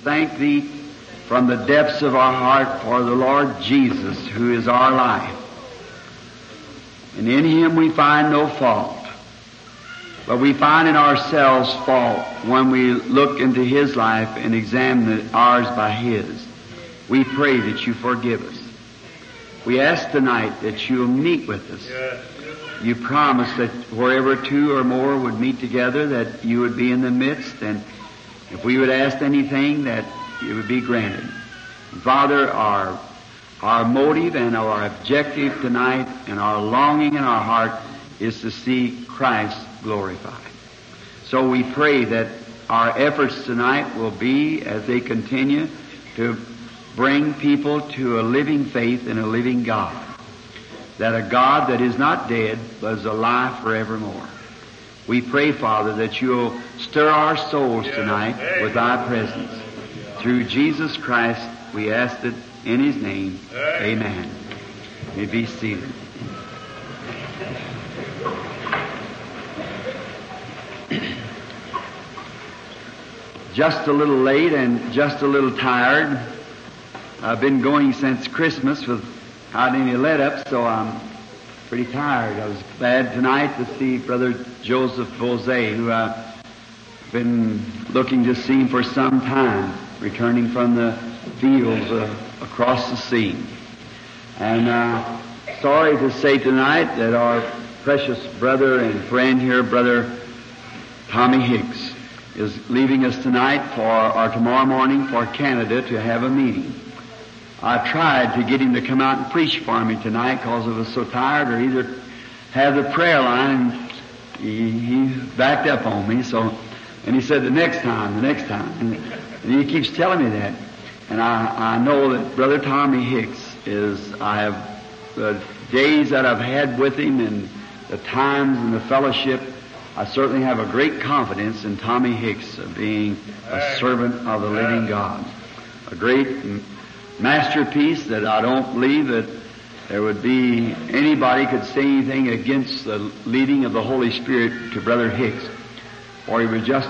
thank Thee from the depths of our heart for the Lord Jesus, who is our life. And in Him we find no fault, but we find in ourselves fault when we look into His life and examine ours by His. We pray that You forgive us. We ask tonight that You'll meet with us. You promised that wherever two or more would meet together, that You would be in the midst, and if we would ask anything, that it would be granted. Father, our motive and our objective tonight and our longing in our heart is to see Christ glorified. So we pray that our efforts tonight will be, as they continue, to bring people to a living faith in a living God. That a God that is not dead, but is alive forevermore. We pray, Father, that You'll stir our souls tonight with Thy presence. Through Jesus Christ, we ask it in His name. Amen. You may be seated. Just a little late and just a little tired. I've been going since Christmas without any let-up, so I'm pretty tired. I was glad tonight to see Brother Joseph Bozay, who I've been looking to see for some time, returning from the fields across the sea. And sorry to say tonight that our precious brother and friend here, Brother Tommy Hicks, is leaving us tonight or tomorrow morning for Canada to have a meeting. I tried to get him to come out and preach for me tonight because I was so tired, or either have the prayer line, and he backed up on me, and he said the next time, and he keeps telling me that. And I know that Brother Tommy Hicks I have the days that I've had with him and the times and the fellowship, I certainly have a great confidence in Tommy Hicks of being a servant of the living God. A great masterpiece that I don't believe that there would be anybody could say anything against the leading of the Holy Spirit to Brother Hicks. Or he was just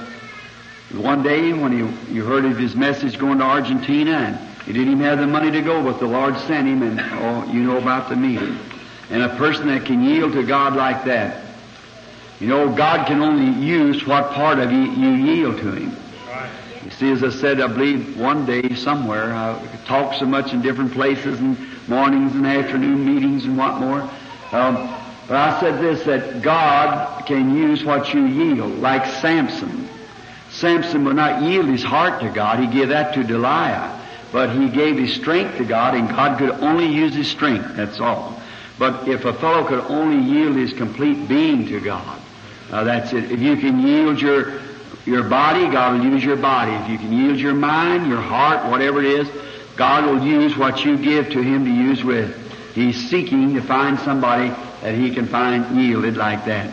one day when you heard of his message going to Argentina, and he didn't even have the money to go, but the Lord sent him, and you know about the meeting. And a person that can yield to God like that, you know, God can only use what part of you yield to Him. You see, as I said, I believe one day somewhere, I talk so much in different places and mornings and afternoon meetings and what more. But I said this, that God can use what you yield, like Samson. Samson would not yield his heart to God. He gave that to Delilah. But he gave his strength to God, and God could only use his strength, that's all. But if a fellow could only yield his complete being to God, that's it. If you can yield your body, God will use your body. If you can yield your mind, your heart, whatever it is, God will use what you give to Him to use with. He's seeking to find somebody that He can find yielded like that.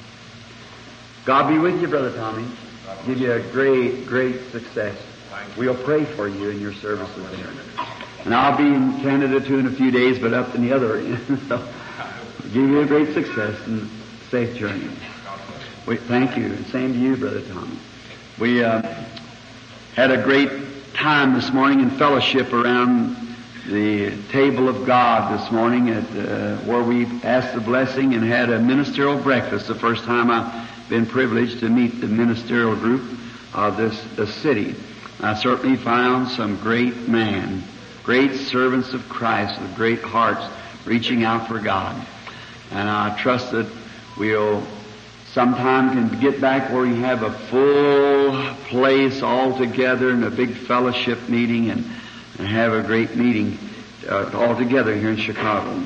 God be with you, Brother Tommy. Give you a great, great success. We'll pray for you in your services there. And I'll be in Canada too in a few days, but up in the other end. So, give you a great success and safe journey. Thank you. And same to you, Brother Tommy. We had a great time this morning in fellowship around the table of God this morning where we asked the blessing and had a ministerial breakfast. The first time I've been privileged to meet the ministerial group of this city. I certainly found some great men, great servants of Christ with great hearts reaching out for God. And I trust that we'll sometime can get back where you have a full place all together in a big fellowship meeting and have a great meeting all together here in Chicago.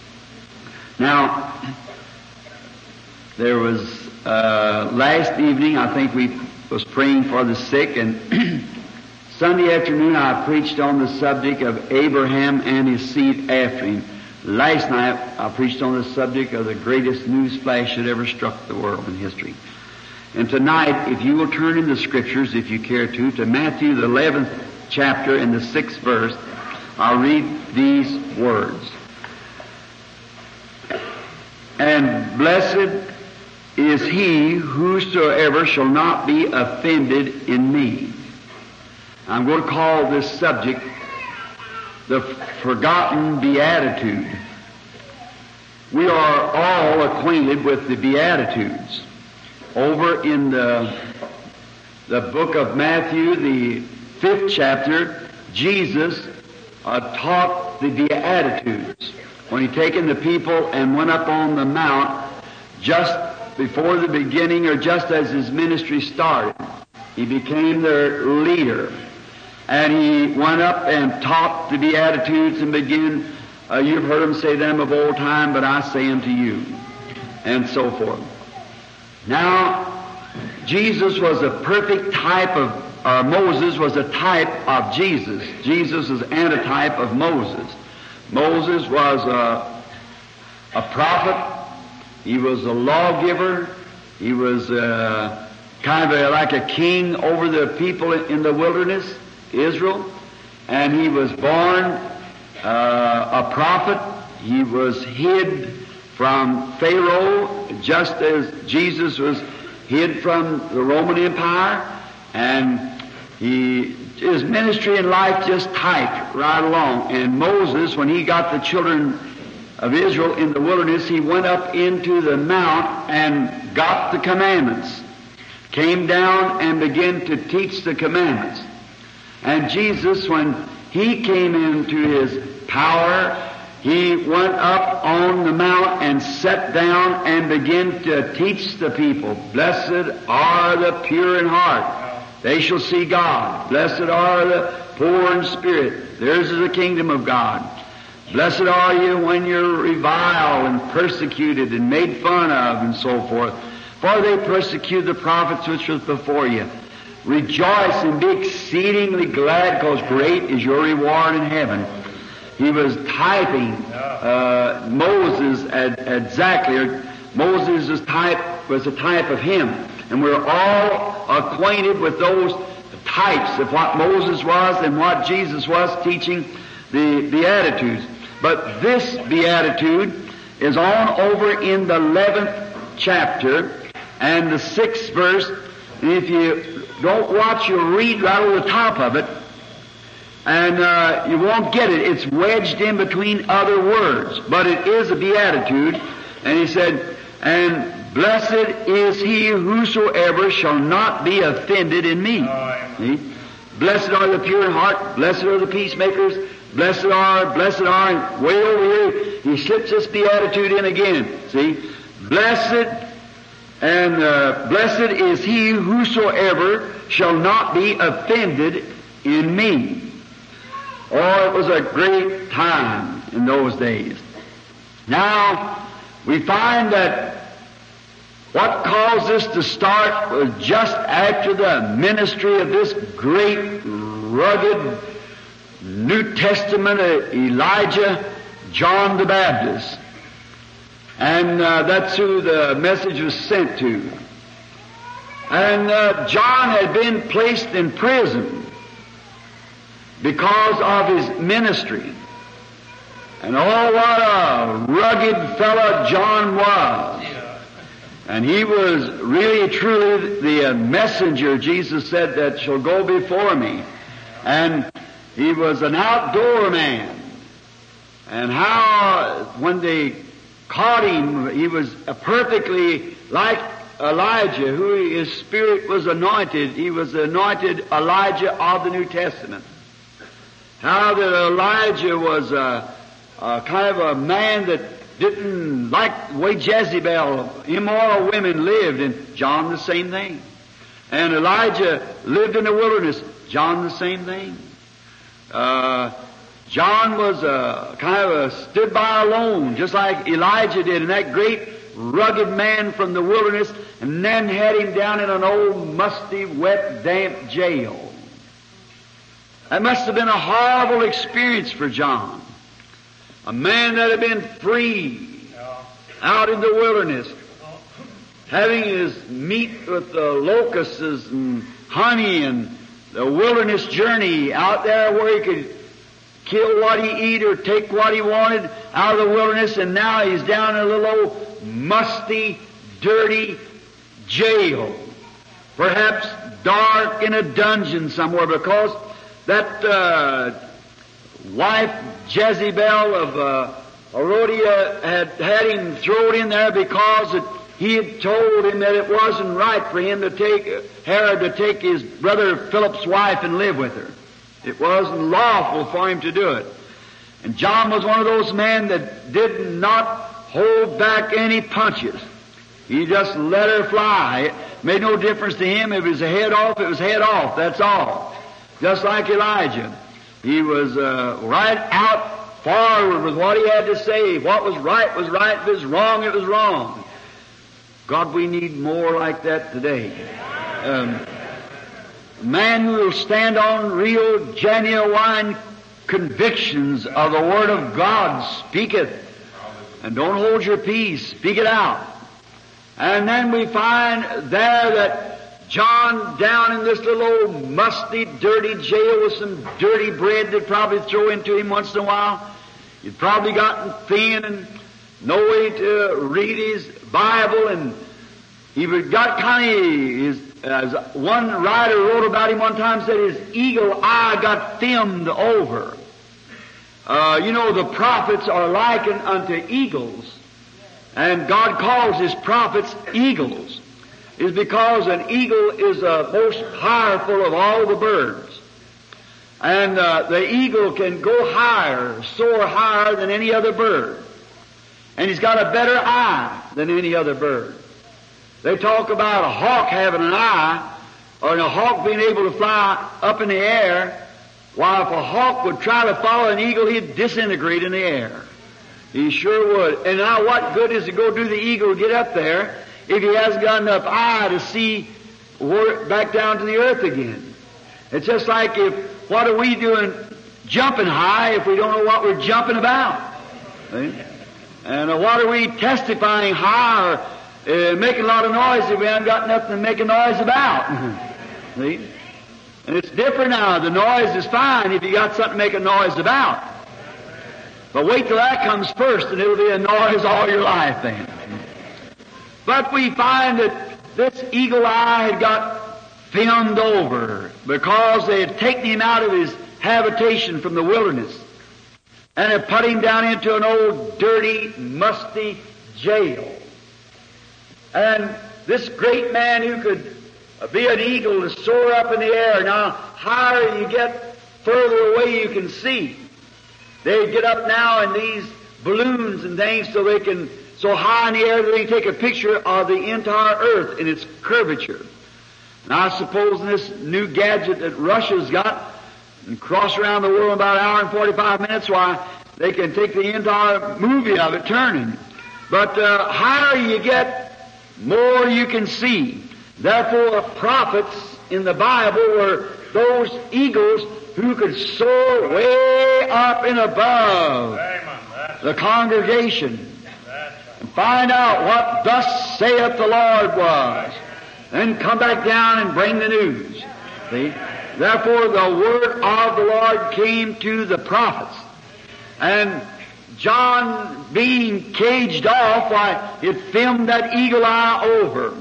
Now, there was last evening, I think we was praying for the sick, and Sunday afternoon I preached on the subject of Abraham and his seed after him. Last night I preached on the subject of the greatest news flash that ever struck the world in history. And tonight, if you will turn in the Scriptures, if you care to Matthew the 11th chapter and the 6th verse, I'll read these words. And blessed is he whosoever shall not be offended in me. I'm going to call this subject the forgotten beatitude. We are all acquainted with the Beatitudes. Over in the book of Matthew, the 5th chapter, Jesus taught the Beatitudes when he taken the people and went up on the mount just before the beginning, or just as his ministry started. He became their leader. And he went up and taught the Beatitudes and began, you've heard him say them of old time, but I say unto you, and so forth. Now, Jesus was a perfect type of, Moses was a type of Jesus. Jesus is antitype of Moses. Moses was a prophet. He was a lawgiver. He was kind of like a king over the people in the wilderness, Israel. And he was born a prophet. He was hid from Pharaoh, just as Jesus was hid from the Roman Empire. And his ministry and life just typed right along. And Moses, when he got the children of Israel in the wilderness, he went up into the mount and got the commandments, came down and began to teach the commandments. And Jesus, when he came into his power, he went up on the mount and sat down and began to teach the people. Blessed are the pure in heart, they shall see God. Blessed are the poor in spirit, theirs is the kingdom of God. Blessed are you when you're reviled and persecuted and made fun of and so forth, for they persecute the prophets which was before you. Rejoice and be exceedingly glad, because great is your reward in heaven. He was typing Moses exactly. Moses' type was a type of him. And we're all acquainted with those types of what Moses was and what Jesus was, teaching the Beatitudes. But this Beatitude is on over in the 11th chapter and the 6th verse. And if you don't watch, you'll read right over the top of it, and you won't get it. It's wedged in between other words, but it is a beatitude. And he said, and blessed is he whosoever shall not be offended in me. See? Blessed are the pure in heart, blessed are the peacemakers, blessed are, and way over here, he slips this beatitude in again. See? Blessed is he whosoever shall not be offended in me. Oh, it was a great time in those days. Now, we find that what caused this to start was just after the ministry of this great, rugged New Testament Elijah, John the Baptist. And that's who the message was sent to. And John had been placed in prison because of his ministry. And oh, what a rugged fellow John was. And he was really, truly the messenger, Jesus said, that shall go before me. And he was an outdoor man. And how, when they caught him, he was perfectly like Elijah, who his spirit was anointed. He was the anointed Elijah of the New Testament. How that Elijah was a kind of a man that didn't like the way Jezebel, immoral women lived, and John the same thing. And Elijah lived in the wilderness, John the same thing. John was kind of stood by alone, just like Elijah did, and that great rugged man from the wilderness, and then had him down in an old musty, wet, damp jail. That must have been a horrible experience for John. A man that had been free out in the wilderness, having his meat with the locusts and honey and the wilderness journey out there where he could kill what he eat or take what he wanted out of the wilderness, and now he's down in a little old musty, dirty jail, perhaps dark in a dungeon somewhere, because that wife Jezebel of Herodias had him thrown in there because he had told him that it wasn't right for him to take Herod to take his brother Philip's wife and live with her. It wasn't lawful for him to do it. And John was one of those men that did not hold back any punches. He just let her fly. It made no difference to him. If it was a head off, it was head off. That's all. Just like Elijah. He was right out forward with what he had to say. What was right was right. If it was wrong, it was wrong. God, we need more like that today. A man who will stand on real, genuine convictions of the Word of God. Speak it. And don't hold your peace. Speak it out. And then we find there that John down in this little old musty, dirty jail with some dirty bread they'd probably throw into him once in a while. He'd probably gotten thin and no way to read his Bible, and he got kind of, as one writer wrote about him one time, said his eagle eye got filmed over. The prophets are likened unto eagles, and God calls His prophets eagles, is because an eagle is the most powerful of all the birds. And the eagle can go higher, soar higher than any other bird. And he's got a better eye than any other bird. They talk about a hawk having an eye, or a hawk being able to fly up in the air. While if a hawk would try to follow an eagle, he'd disintegrate in the air. He sure would. And now what good is to go do the eagle to get up there if he hasn't got enough eye to see back down to the earth again? It's just like what are we doing jumping high if we don't know what we're jumping about? See? And what are we testifying high or making a lot of noise if we haven't got nothing to make a noise about? See? And it's different now. The noise is fine if you got something to make a noise about. But wait till that comes first and it'll be a noise all your life then. But we find that this eagle eye had got filmed over because they had taken him out of his habitation from the wilderness and had put him down into an old dirty, musty jail. And this great man who could be an eagle to soar up in the air. Now, higher you get, further away you can see. They get up now in these balloons and things so high in the air that they can take a picture of the entire earth in its curvature. And I suppose in this new gadget that Russia's got and cross around the world in about an hour and 45 minutes, why, they can take the entire movie of it turning. But higher you get, more you can see. Therefore, prophets in the Bible were those eagles who could soar way up and above the congregation and find out what thus saith the Lord was, then come back down and bring the news. See? Therefore, the word of the Lord came to the prophets. And John, being caged off, why, it filmed that eagle eye over.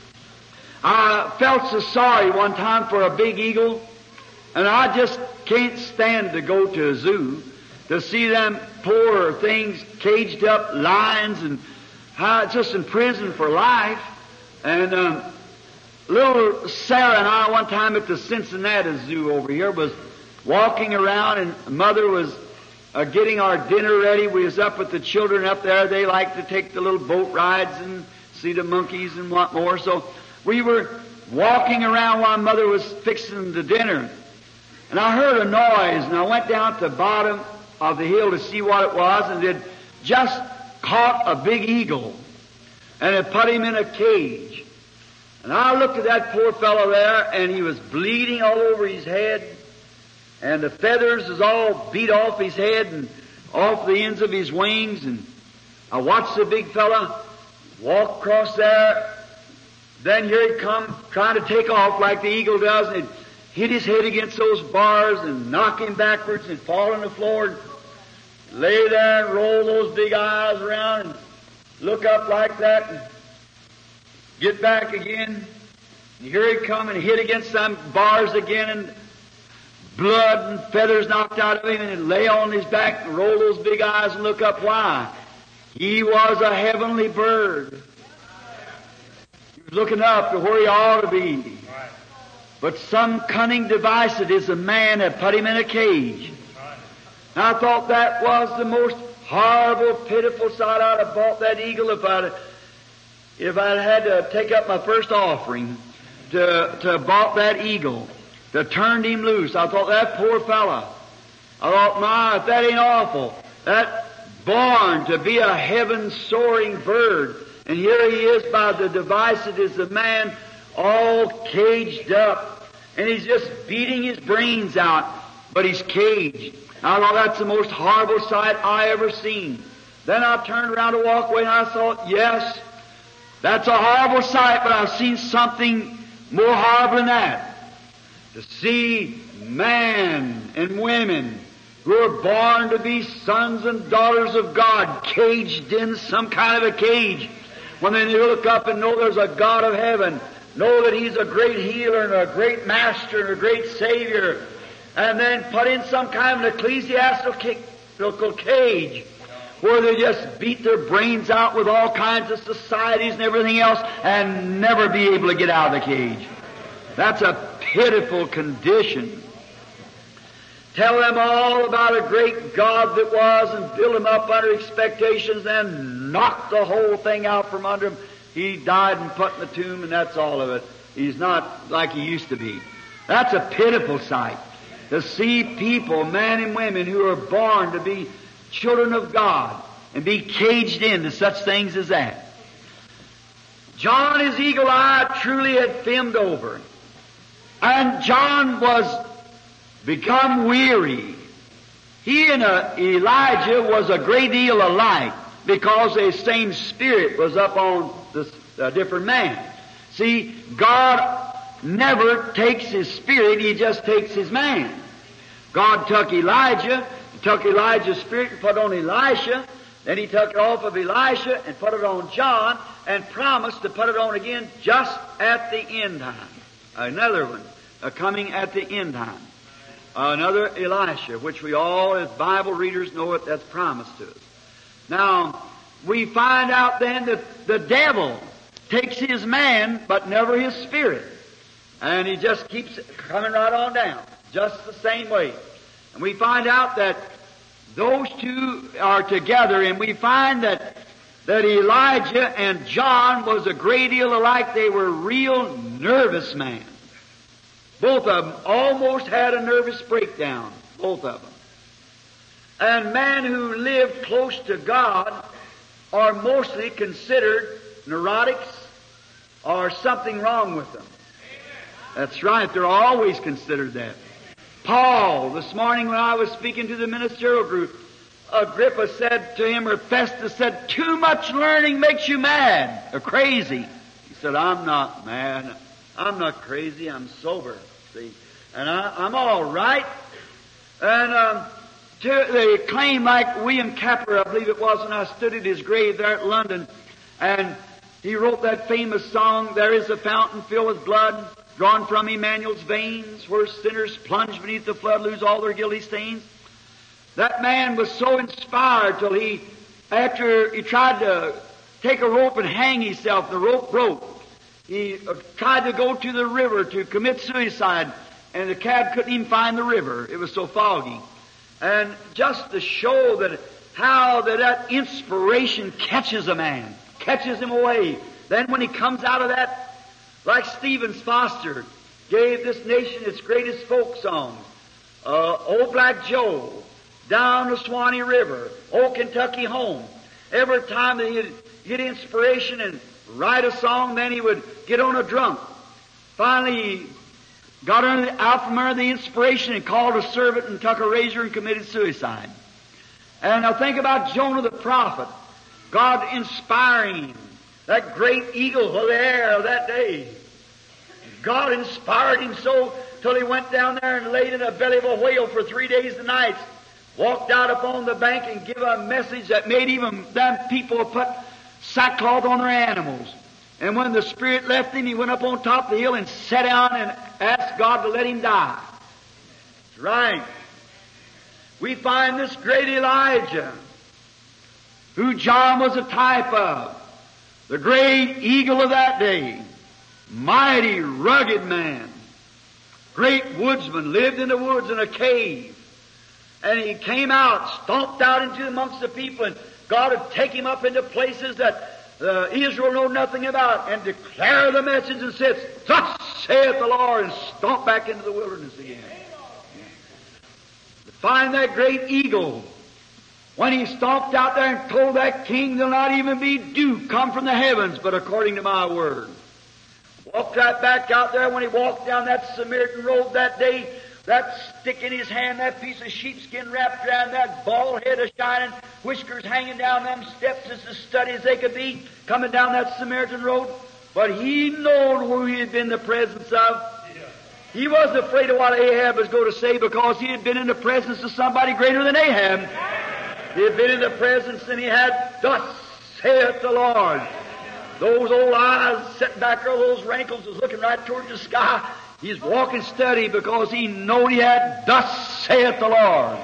I felt so sorry one time for a big eagle, and I just can't stand to go to a zoo to see them poor things caged up, lions, and just in prison for life. And little Sarah and I one time at the Cincinnati Zoo over here was walking around, and Mother was getting our dinner ready. We was up with the children up there. They like to take the little boat rides and see the monkeys and what more. So we were walking around while Mother was fixing the dinner. And I heard a noise, and I went down to the bottom of the hill to see what it was, and it just caught a big eagle, and it put him in a cage. And I looked at that poor fellow there, and he was bleeding all over his head, and the feathers was all beat off his head and off the ends of his wings. And I watched the big fella walk across there. Then here he'd come trying to take off like the eagle does, and he'd hit his head against those bars and knock him backwards and fall on the floor and lay there and roll those big eyes around and look up like that and get back again. And here he'd come and hit against some bars again and blood and feathers knocked out of him, and he'd lay on his back and roll those big eyes and look up. Why? He was a heavenly bird. He was looking up to where he ought to be. But some cunning device it is, a man had put him in a cage. And I thought that was the most horrible, pitiful sight. I'd have bought that eagle if I'd had to take up my first offering to bought that eagle, to turned him loose. I thought, that poor fella. I thought, my, if that ain't awful. That born to be a heaven-soaring bird. And here he is by the device it is, the man all caged up. And he's just beating his brains out, but he's caged. I thought, that's the most horrible sight I ever seen. Then I turned around to walk away, and I thought, yes, that's a horrible sight, but I've seen something more horrible than that. To see men and women who are born to be sons and daughters of God caged in some kind of a cage. When they look up and know there's a God of heaven, know that He's a great healer and a great master and a great Savior, and then put in some kind of an ecclesiastical cage where they just beat their brains out with all kinds of societies and everything else and never be able to get out of the cage. That's a pitiful condition. Tell them all about a great God that was and build them up under expectations and knock the whole thing out from under him. He died and put in the tomb, and that's all of it. He's not like he used to be. That's a pitiful sight. To see people, men and women, who are born to be children of God and be caged into such things as that. John, his eagle eye, truly had filmed over. And John was become weary. He and Elijah was a great deal alike because the same spirit was up on this different man. See, God never takes His spirit, He just takes His man. God took Elijah, took Elijah's spirit and put it on Elisha, then He took it off of Elisha and put it on John and promised to put it on again just at the end time. Another one coming at the end time. Another Elisha, which we all as Bible readers know it, that's promised to us. Now, we find out then that the devil takes his man, but never his spirit. And he just keeps coming right on down, just the same way. And we find out that those two are together, and we find that Elijah and John was a great deal alike. They were real nervous men. Both of them almost had a nervous breakdown, both of them. And men who live close to God are mostly considered neurotics or something wrong with them. That's right, they're always considered that. Paul, this morning when I was speaking to the ministerial group, Agrippa said to him, or Festus said, too much learning makes you mad or crazy. He said, I'm not mad. I'm not crazy. I'm sober. See, and I'm all right. And they claim, like William Capper, I believe it was, when I stood at his grave there at London, and he wrote that famous song, "There is a fountain filled with blood, drawn from Emmanuel's veins, where sinners plunge beneath the flood, lose all their guilty stains." That man was so inspired till after he tried to take a rope and hang himself, the rope broke. He tried to go to the river to commit suicide, and the cab couldn't even find the river. It was so foggy. And just to show that how that inspiration catches a man, catches him away. Then when he comes out of that, like Stephen Foster gave this nation its greatest folk songs, Old Black Joe, Down the Swanee River, Old Kentucky Home. Every time that he'd get inspiration and write a song, then he would get on a drunk. Finally, he got out from under the inspiration and called a servant and took a razor and committed suicide. And I think about Jonah the prophet, God inspiring him, that great eagle of the air of that day. God inspired him so till he went down there and laid in the belly of a whale for 3 days and nights, walked out upon the bank and gave a message that made even them people put sackcloth on their animals. And when the Spirit left him, he went up on top of the hill and sat down and asked God to let him die. That's right. We find this great Elijah, who John was a type of, the great eagle of that day, mighty, rugged man, great woodsman, lived in the woods in a cave. And he came out, stomped out into amongst the people, and God would take him up into places that Israel know nothing about, and declare the message and says, "Thus saith the Lord," and stomp back into the wilderness again. To find that great eagle, when he stomped out there and told that king, "There'll not even be dew come from the heavens, but according to my word." Walked right back out there when he walked down that Samaritan road that day, that stick in his hand, that piece of sheepskin wrapped around that bald head of shining, whiskers hanging down them steps as steady as they could be, coming down that Samaritan road. But he knowed who he had been in the presence of. He wasn't afraid of what Ahab was going to say, because he had been in the presence of somebody greater than Ahab. He had been in the presence, and he had, "Thus saith the Lord." Those old eyes set back there, those wrinkles, was looking right towards the sky. He's walking steady because he knowed he had, "Thus saith the Lord."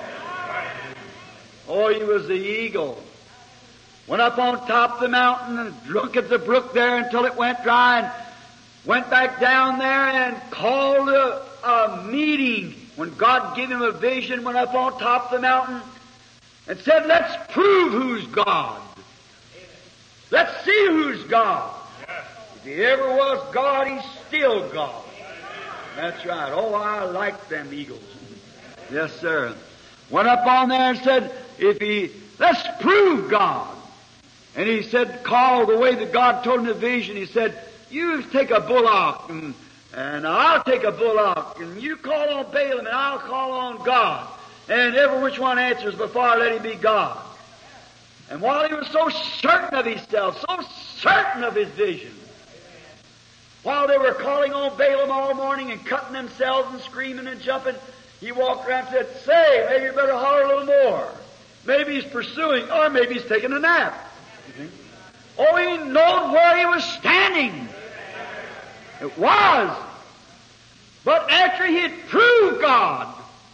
Oh, he was the eagle. Went up on top of the mountain and drunk at the brook there until it went dry, and went back down there and called a meeting. When God gave him a vision, went up on top of the mountain and said, "Let's prove who's God. Let's see who's God." If he ever was God, he's still God. That's right. Oh, I like them eagles. Yes, sir. Went up on there and said, "Let's prove God." And he said, called the way that God told him the vision. He said, "You take a bullock, and I'll take a bullock, and you call on Balaam, and I'll call on God. And every which one answers before I let him be God." And while he was so certain of himself, so certain of his vision, while they were calling on Balaam all morning and cutting themselves and screaming and jumping, he walked around and said, "Say, maybe you better holler a little more. Maybe he's pursuing, or maybe he's taking a nap." Oh, he knew where he was standing. It was. But after he had proved God,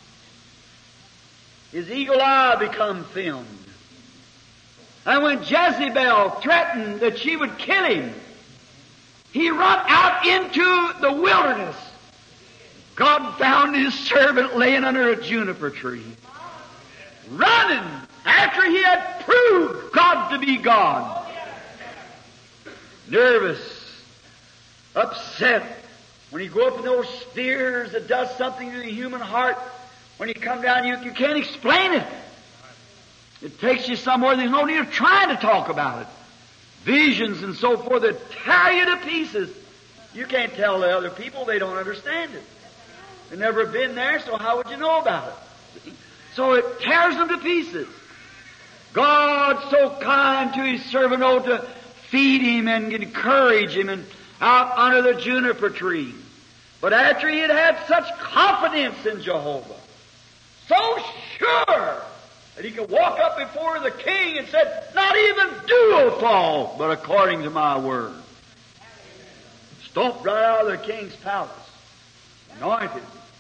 his eagle eye become filmed. And when Jezebel threatened that she would kill him, he run out into the wilderness. God found his servant laying under a juniper tree, running after he had proved God to be God. Nervous, upset. When you go up in those spheres, it does something to the human heart. When you come down, you can't explain it. It takes you somewhere there's no need of trying to talk about it. Visions and so forth that tear you to pieces. You can't tell the other people, they don't understand it. They've never been there, so how would you know about it? So it tears them to pieces. God's so kind to his servant, to feed him and encourage him, and out under the juniper tree. But after he had had such confidence in Jehovah, so sure that he could walk up before the king and said, "Not even dew will fall, but according to my word." Stomped right out of the king's palace, anointed.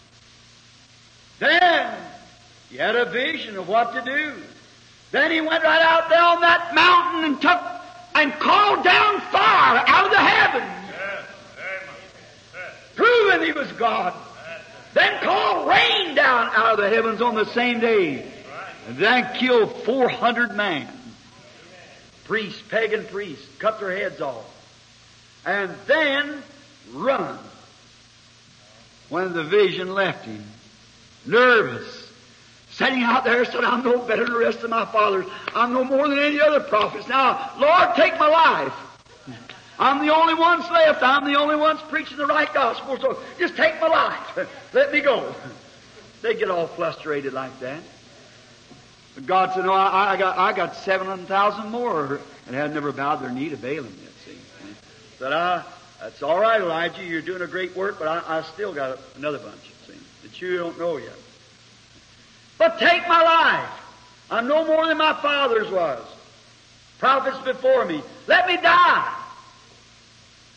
Then he had a vision of what to do. Then he went right out there on that mountain and called down fire out of the heavens, proving he was God. Then called rain down out of the heavens on the same day. And then killed 400 men. Priests, pagan priests, cut their heads off. And then run. When the vision left him, nervous, sitting out there, said, "I'm no better than the rest of my fathers. I'm no more than any other prophets. Now, Lord, take my life. I'm the only one's left. I'm the only one's preaching the right gospel, so just take my life. Let me go." They get all frustrated like that. But God said, "No, I got 700,000 more that had never bowed their knee to Balaam yet." See, said, "That's all right, Elijah. You're doing a great work, but I still got another bunch, see, that you don't know yet. But take my life. I'm no more than my fathers was. Prophets before me. Let me die."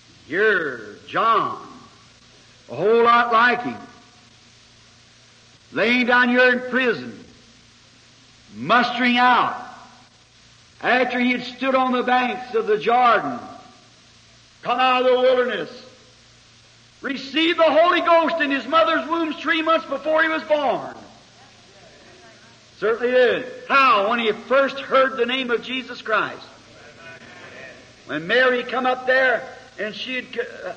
You're John, a whole lot like him. laying down here in prison, mustering out, after he had stood on the banks of the Jordan, come out of the wilderness, received the Holy Ghost in his mother's womb 3 months before he was born. Certainly did. How? When he first heard the name of Jesus Christ. When Mary come up there and she'd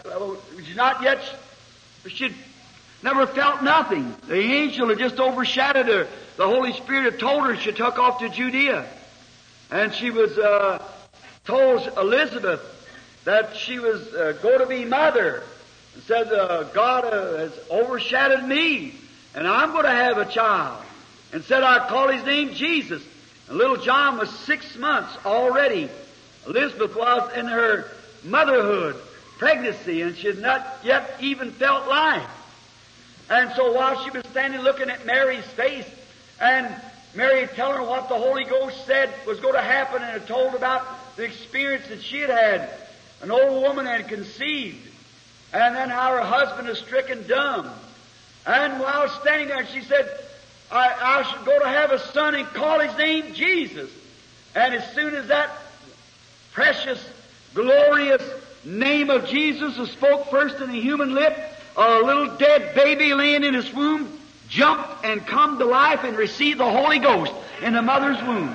never felt nothing. The angel had just overshadowed her. The Holy Spirit had told her she took off to Judea. And she was told Elizabeth that she was going to be mother. And said, God has overshadowed me, and I'm going to have a child. And said, I'd call his name Jesus. And little John was 6 months already. Elizabeth was in her motherhood, pregnancy, and she had not yet even felt life. And so while she was standing looking at Mary's face, and Mary telling her what the Holy Ghost said was going to happen, and had told about the experience that she had had. An old woman had conceived, and then how her husband was stricken dumb. And while standing there, she said, I should go to have a son and call his name Jesus. And as soon as that precious, glorious name of Jesus was spoke first in the human lip, a little dead baby laying in his womb jumped and come to life and received the Holy Ghost in the mother's womb.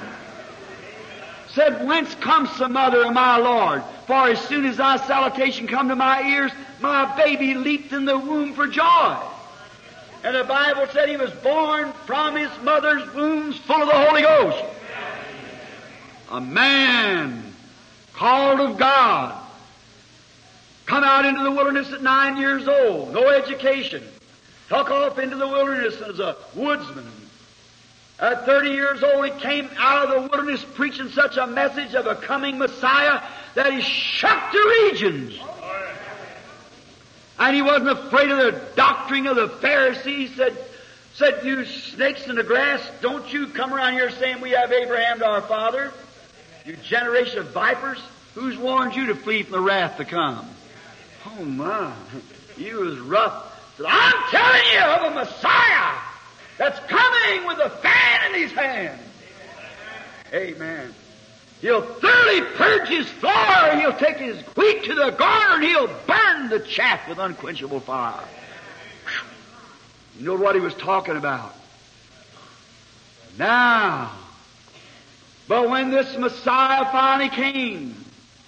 Said, whence comes the mother of my Lord? For as soon as thy salutation come to my ears, my baby leaped in the womb for joy. And the Bible said he was born from his mother's womb full of the Holy Ghost. A man called of God, come out into the wilderness at 9 years old, no education, took off into the wilderness as a woodsman. At 30 years old, he came out of the wilderness preaching such a message of a coming Messiah that he shook the regions. And he wasn't afraid of the doctrine of the Pharisees. Said, you snakes in the grass, don't you come around here saying we have Abraham to our father. You generation of vipers, who's warned you to flee from the wrath to come? Oh my, he was rough. Said, I'm telling you of a Messiah that's coming with a fan in his hand. Amen. He'll thoroughly purge his floor. He'll take his wheat to the garner, and he'll burn the chaff with unquenchable fire. You know what he was talking about. Now, but when this Messiah finally came,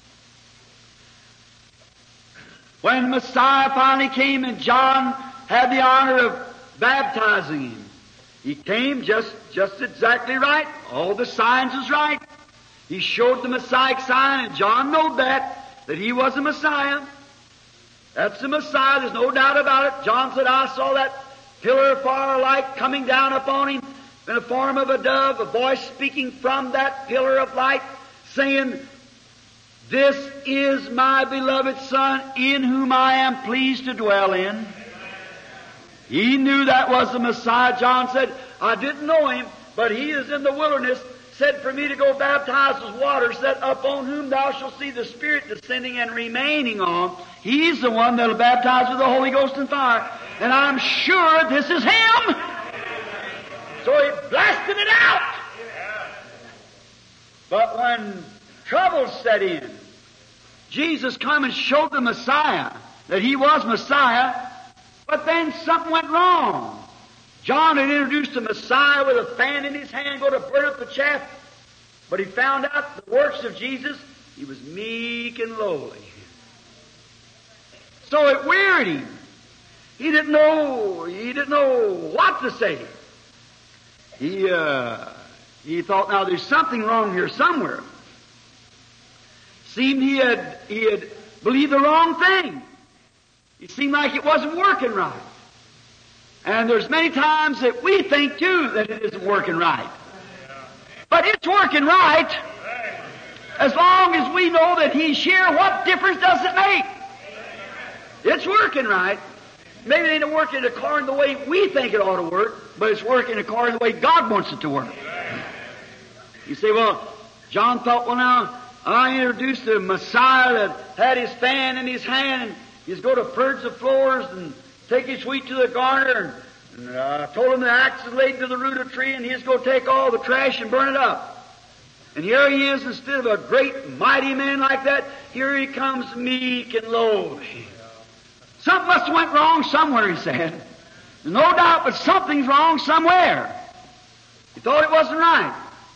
and John had the honor of baptizing him, he came just exactly right. All the signs was right. He showed the Messiah sign, and John knew that he was a Messiah. That's the Messiah, there's no doubt about it. John said, I saw that pillar of fire light coming down upon him in the form of a dove, a voice speaking from that pillar of light, saying, this is my beloved Son, in whom I am pleased to dwell in. He knew that was the Messiah. John said, I didn't know him, but he is in the wilderness, said for me to go baptize with water, said, upon whom thou shalt see the Spirit descending and remaining on. He's the one that'll baptize with the Holy Ghost and fire. And I'm sure this is him. So he blasted it out. But when trouble set in, Jesus come and showed the Messiah that he was Messiah, but then something went wrong. John had introduced the Messiah with a fan in his hand, going to burn up the chaff. But he found out the works of Jesus, he was meek and lowly. So it wearied him. He didn't know what to say. He thought, now there's something wrong here somewhere. Seemed he had believed the wrong thing. It seemed like it wasn't working right. And there's many times that we think, too, that it isn't working right. But it's working right. As long as we know that He's here, what difference does it make? It's working right. Maybe it ain't working according to the way we think it ought to work, but it's working according to the way God wants it to work. You say, well, John thought, well, now, I introduced the Messiah that had his fan in his hand, and he's going to purge the floors and take his wheat to the garner, And told him the axe is laid to the root of the tree and he's going to take all the trash and burn it up. And here he is, instead of a great, mighty man like that, here he comes meek and lowly. Something must have went wrong somewhere, he said. There's no doubt, but something's wrong somewhere. He thought it wasn't right.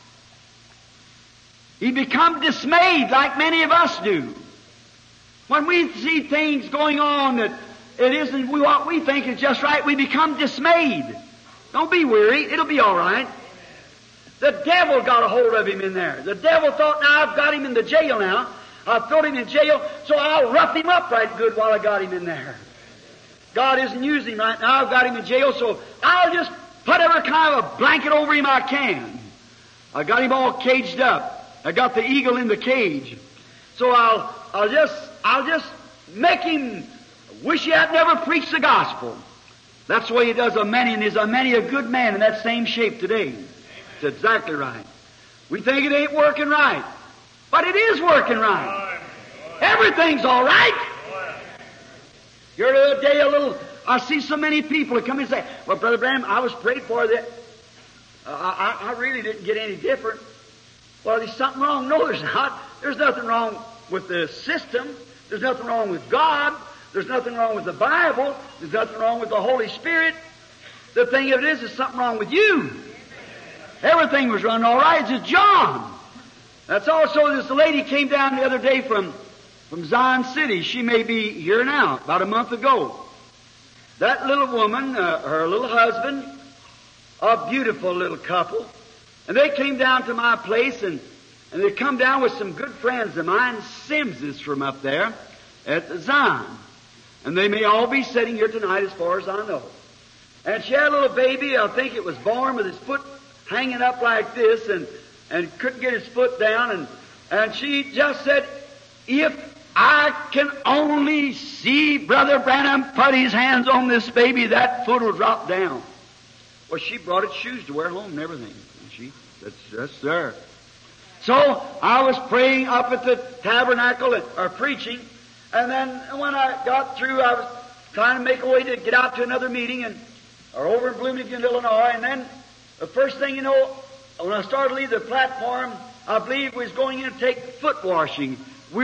He become dismayed like many of us do. When we see things going on that it isn't what we think is just right, we become dismayed. Don't be weary. It'll be all right. The devil got a hold of him in there. The devil thought, now I've got him in the jail now. I've thrown him in jail, so I'll rough him up right good while I got him in there. God isn't using him right now. I've got him in jail, so I'll just put every kind of a blanket over him I can. I got him all caged up. I got the eagle in the cage. So I'll just make him wish he had never preached the gospel. That's the way he does a many, and is a many a good man in that same shape today. It's exactly right. We think it ain't working right, but it is working right. Everything's all right. Here the other day, I see so many people that come and say, well, Brother Branham, I was prayed for that. I really didn't get any different. Well, there's something wrong. No, there's not. There's nothing wrong with the system. There's nothing wrong with God. There's nothing wrong with the Bible. There's nothing wrong with the Holy Spirit. The thing of it is, there's something wrong with you. Everything was running all right. It's just John. That's also this lady came down the other day from Zion City. She may be here now, about a month ago. That little woman, her little husband, a beautiful little couple, and they came down to my place, and they come down with some good friends of mine, Simses from up there at Zion. And they may all be sitting here tonight as far as I know. And she had a little baby, I think it was born with his foot hanging up like this, and couldn't get his foot down, and she just said, if I can only see Brother Branham put his hands on this baby, that foot will drop down. Well, she brought its shoes to wear home and everything. And that's there. So I was praying up at the tabernacle or preaching, and then when I got through, I was trying to make a way to get out to another meeting, or over in Bloomington, Illinois, and then the first thing you know, when I started to leave the platform, I believe we was going in to take foot washing.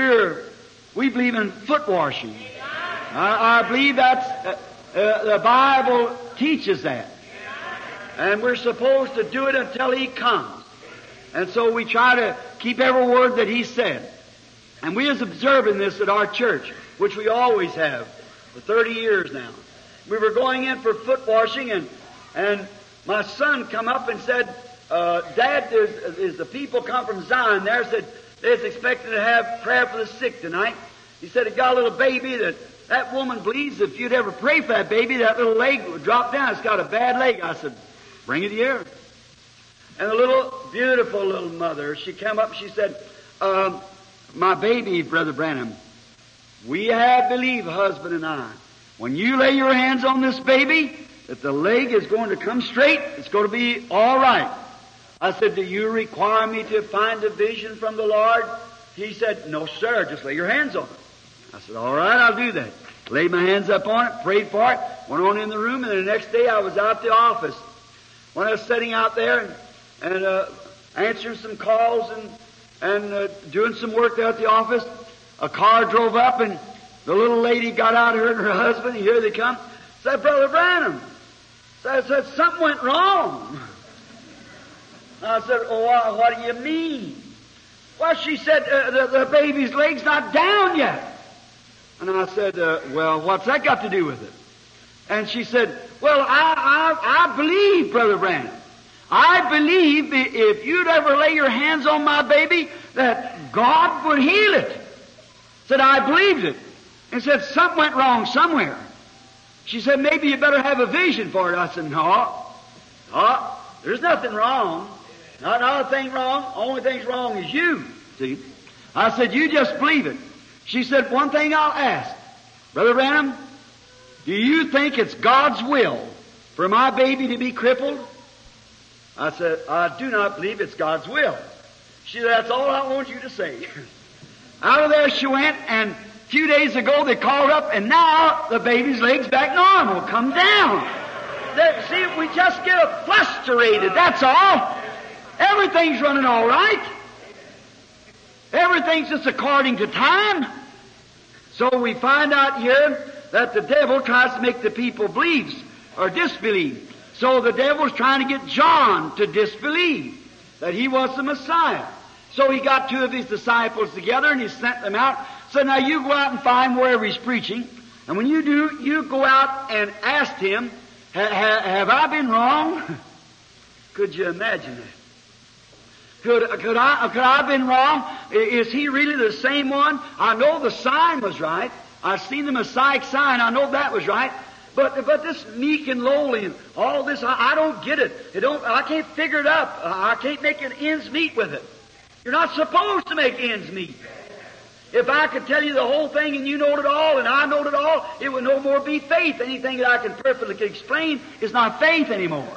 We believe in foot washing. I believe that's the Bible teaches that, and we're supposed to do it until He comes. And so we try to keep every word that He said. And we is observing this at our church, which we always have for 30 years now. We were going in for foot washing, and my son come up and said, Dad, is the people come from Zion there, said they're expecting to have prayer for the sick tonight. He said, it got a little baby that woman believes if you'd ever pray for that baby, that little leg would drop down. It's got a bad leg. I said, bring it here. And the little, beautiful little mother, she came up and she said, my baby, Brother Branham, we have believed, husband and I, when you lay your hands on this baby, that the leg is going to come straight, it's going to be all right. I said, do you require me to find a vision from the Lord? He said, no, sir, just lay your hands on it. I said, all right, I'll do that. Laid my hands up on it, prayed for it, went on in the room, and the next day I was out the office. When I was sitting out there and answering some calls and doing some work there at the office, a car drove up, and the little lady got out of her and her husband, and here they come. Said, Brother Branham, I said, something went wrong. I said, oh, what do you mean? Well, she said, the baby's leg's not down yet. And I said, well, what's that got to do with it? And she said, well, I believe, Brother Branham. I believe that if you'd ever lay your hands on my baby, that God would heal it. Said, I believed it. And said, something went wrong somewhere. She said, maybe you better have a vision for it. I said, no, there's nothing wrong. Not a thing wrong. Only thing's wrong is you. See? I said, you just believe it. She said, one thing I'll ask. Brother Branham, do you think it's God's will for my baby to be crippled? I said, I do not believe it's God's will. She said, that's all I want you to say. Out of there she went, and a few days ago they called up, and now the baby's leg's back normal, come down. See, we just get frustrated, that's all. Everything's running all right. Everything's just according to time. So we find out here that the devil tries to make the people believe or disbelieve. So the devil's trying to get John to disbelieve that he was the Messiah. So he got two of his disciples together and he sent them out. So now you go out and find wherever he's preaching. And when you do, you go out and ask him, have I been wrong? Could you imagine that? Could I have been wrong? Is he really the same one? I know the sign was right. I've seen the Messiah sign. I know that was right. But this meek and lowly and all this, I don't get it. I can't figure it up. I can't make an ends meet with it. You're not supposed to make ends meet. If I could tell you the whole thing and you know it all and I know it all, it would no more be faith. Anything that I can perfectly explain is not faith anymore.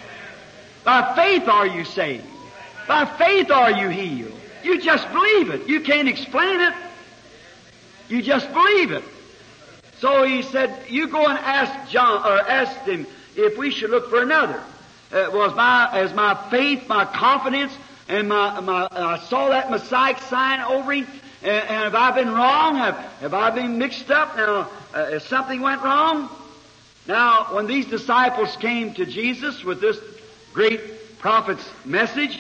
By faith are you saved. By faith are you healed. You just believe it. You can't explain it. You just believe it. So he said, you go and ask him if we should look for another. As my faith, my confidence, and I saw that Messiah sign over him, and have I been wrong? Have I been mixed up? Now, if something went wrong? Now, when these disciples came to Jesus with this great prophet's message,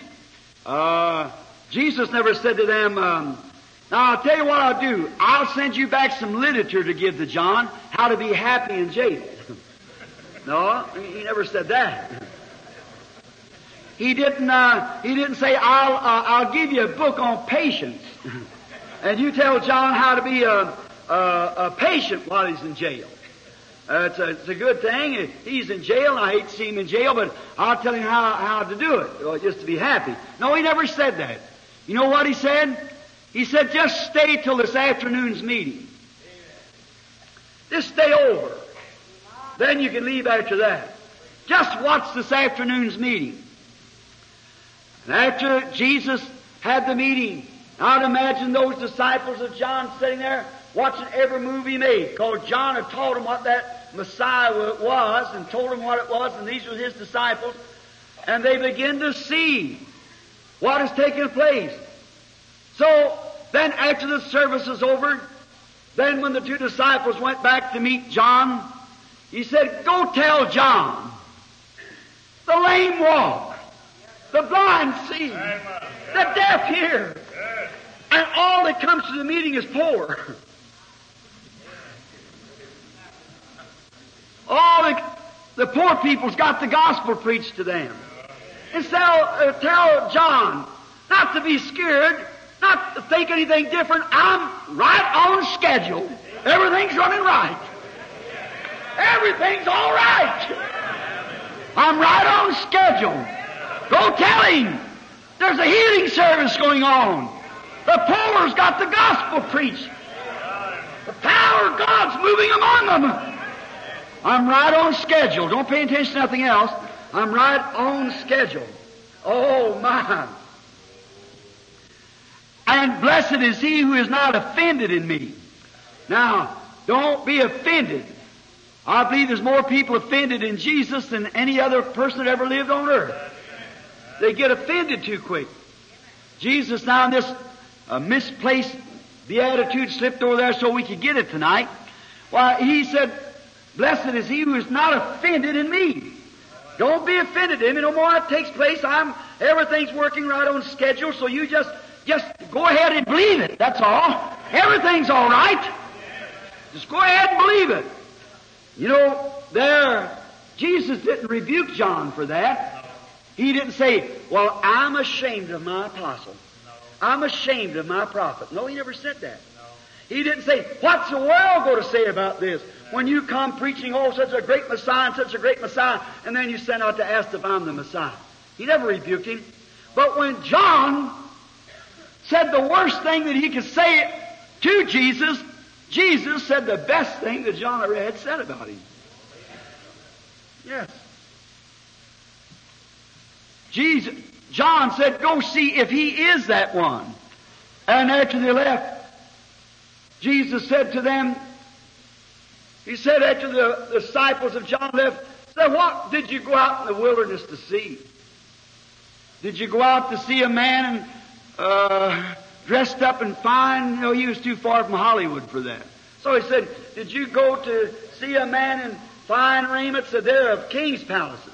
Jesus never said to them, now I'll tell you what I'll do. I'll send you back some literature to give to John, how to be happy in jail. No, he never said that. He didn't say, I'll give you a book on patience. And you tell John how to be a patient while he's in jail. It's a good thing. He's in jail, and I hate to see him in jail, but I'll tell him how to do it, just to be happy. No, he never said that. You know what he said? He said, just stay till this afternoon's meeting. Just stay over. Then you can leave after that. Just watch this afternoon's meeting. And after Jesus had the meeting, I'd imagine those disciples of John sitting there watching every move he made, because John had taught them what that Messiah was and told them what it was, and these were his disciples. And they begin to see what is taking place. So then after the service was over, then when the two disciples went back to meet John, he said, go tell John, the lame walk, the blind see, the deaf hear, and all that comes to the meeting is poor. All the poor people's got the gospel preached to them. And so tell John not to be scared, not to think anything different. I'm right on schedule. Everything's running right. Everything's all right. I'm right on schedule. Go tell him there's a healing service going on. The poor's got the gospel preached. The power of God's moving among them. I'm right on schedule. Don't pay attention to nothing else. I'm right on schedule. Oh, my. And blessed is he who is not offended in me. Now, don't be offended. I believe there's more people offended in Jesus than any other person that ever lived on earth. They get offended too quick. Jesus, now in this misplaced beatitude, slipped over there so we could get it tonight. Why, he said, blessed is he who is not offended in me. Don't be offended in me no more. It takes place. Everything's working right on schedule, so you just go ahead and believe it. That's all. Everything's all right. Just go ahead and believe it. You know, Jesus didn't rebuke John for that. He didn't say, well, I'm ashamed of my apostle. I'm ashamed of my prophet. No, he never said that. He didn't say, what's the world going to say about this? When you come preaching, oh, such a great Messiah and such a great Messiah, and then you send out to ask if I'm the Messiah. He never rebuked him. But when John said the worst thing that he could say to Jesus, Jesus said the best thing that John ever had said about him. Yes. John said, go see if he is that one. And after they left, Jesus said to them, he said after the disciples of John left, So what did you go out in the wilderness to see? Did you go out to see a man dressed up and fine? No, he was too far from Hollywood for that. So he said, did you go to see a man in fine raiment? Said, they're of king's palaces.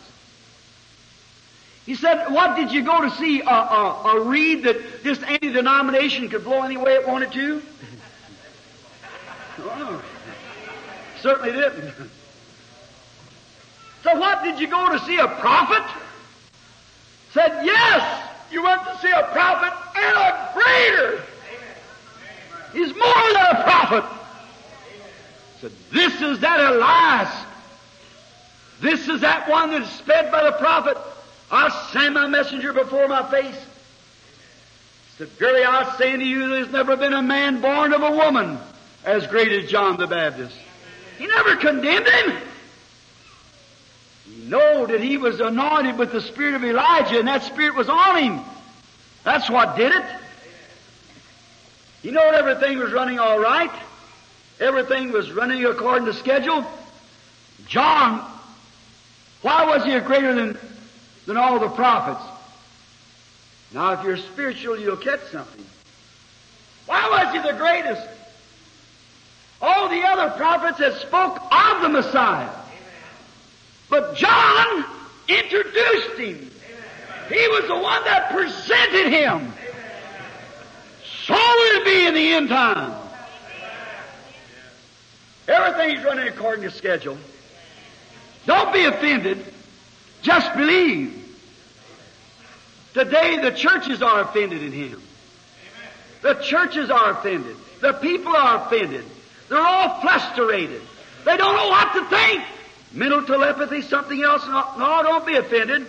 He said, what did you go to see? A reed that just any denomination could blow any way it wanted to? Oh, certainly didn't. So what did you go to see? A prophet? Said, yes, you went to see a prophet and a greater. He's more than a prophet. Said, this is that Elias. This is that one that's sped by the prophet. I'll send my messenger before my face. Said, verily I say unto you, there's never been a man born of a woman as great as John the Baptist. He never condemned him. He knew that he was anointed with the spirit of Elijah, and that spirit was on him. That's what did it. He knew everything was running all right. Everything was running according to schedule. John, why was he greater than all the prophets? Now, if you're spiritual, you'll catch something. Why was he the greatest? All the other prophets had spoke of the Messiah. But John introduced him. He was the one that presented him. So will it be in the end time. Everything's running according to schedule. Don't be offended. Just believe. Today the churches are offended in him. The churches are offended. The people are offended. They're all frustrated. They don't know what to think. Mental telepathy, something else. No, don't be offended.